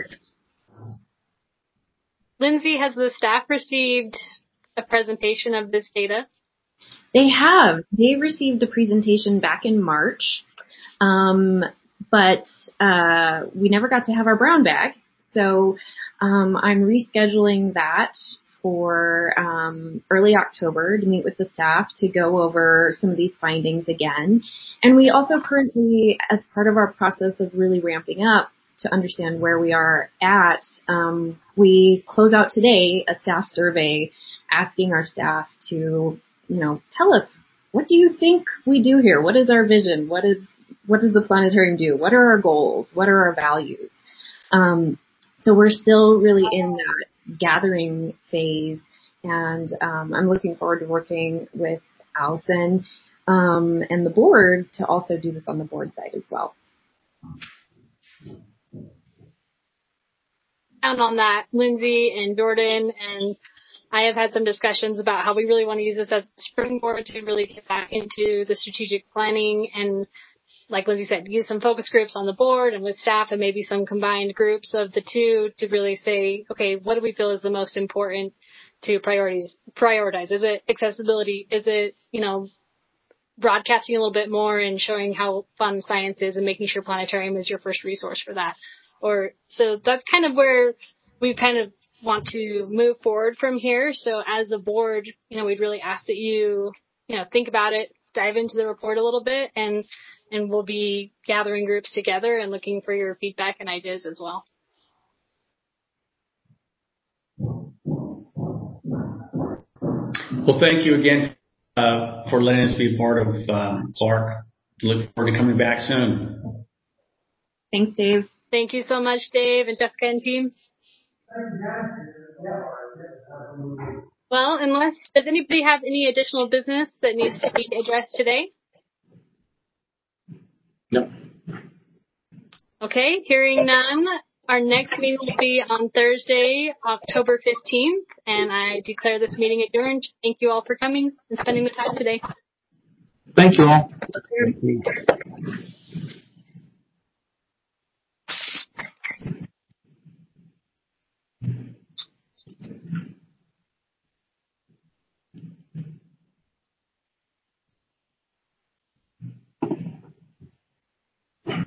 Lindsay, has the staff received a presentation of this data? They have. They received the presentation back in March, but we never got to have our brown bag. So I'm rescheduling that for early October to meet with the staff to go over some of these findings again. And we also currently, as part of our process of really ramping up to understand where we are at, we close out today a staff survey asking our staff to, tell us, what do you think we do here? What is our vision? What does the planetarium do? What are our goals? What are our values? So we're still really in that gathering phase, and I'm looking forward to working with Allison and the board to also do this on the board side as well. Down on that, Lindsay and Jordan and I have had some discussions about how we really want to use this as a springboard to really get back into the strategic planning and, like Lindsay said, use some focus groups on the board and with staff and maybe some combined groups of the two to really say, okay, what do we feel is the most important to prioritize? Is it accessibility? Is it, broadcasting a little bit more and showing how fun science is and making sure planetarium is your first resource for that? So that's kind of where we kind of want to move forward from here. So as a board, we'd really ask that you, think about it, dive into the report a little bit, and we'll be gathering groups together and looking for your feedback and ideas as well. Well, thank you again for letting us be part of Clark. Look forward to coming back soon. Thanks, Dave. Thank you so much, Dave and Jessica and team. Well, does anybody have any additional business that needs to be addressed today? No. Okay, hearing none. Our next meeting will be on Thursday, October 15th, and I declare this meeting adjourned. Thank you all for coming and spending the time today. Thank you all. Thank you.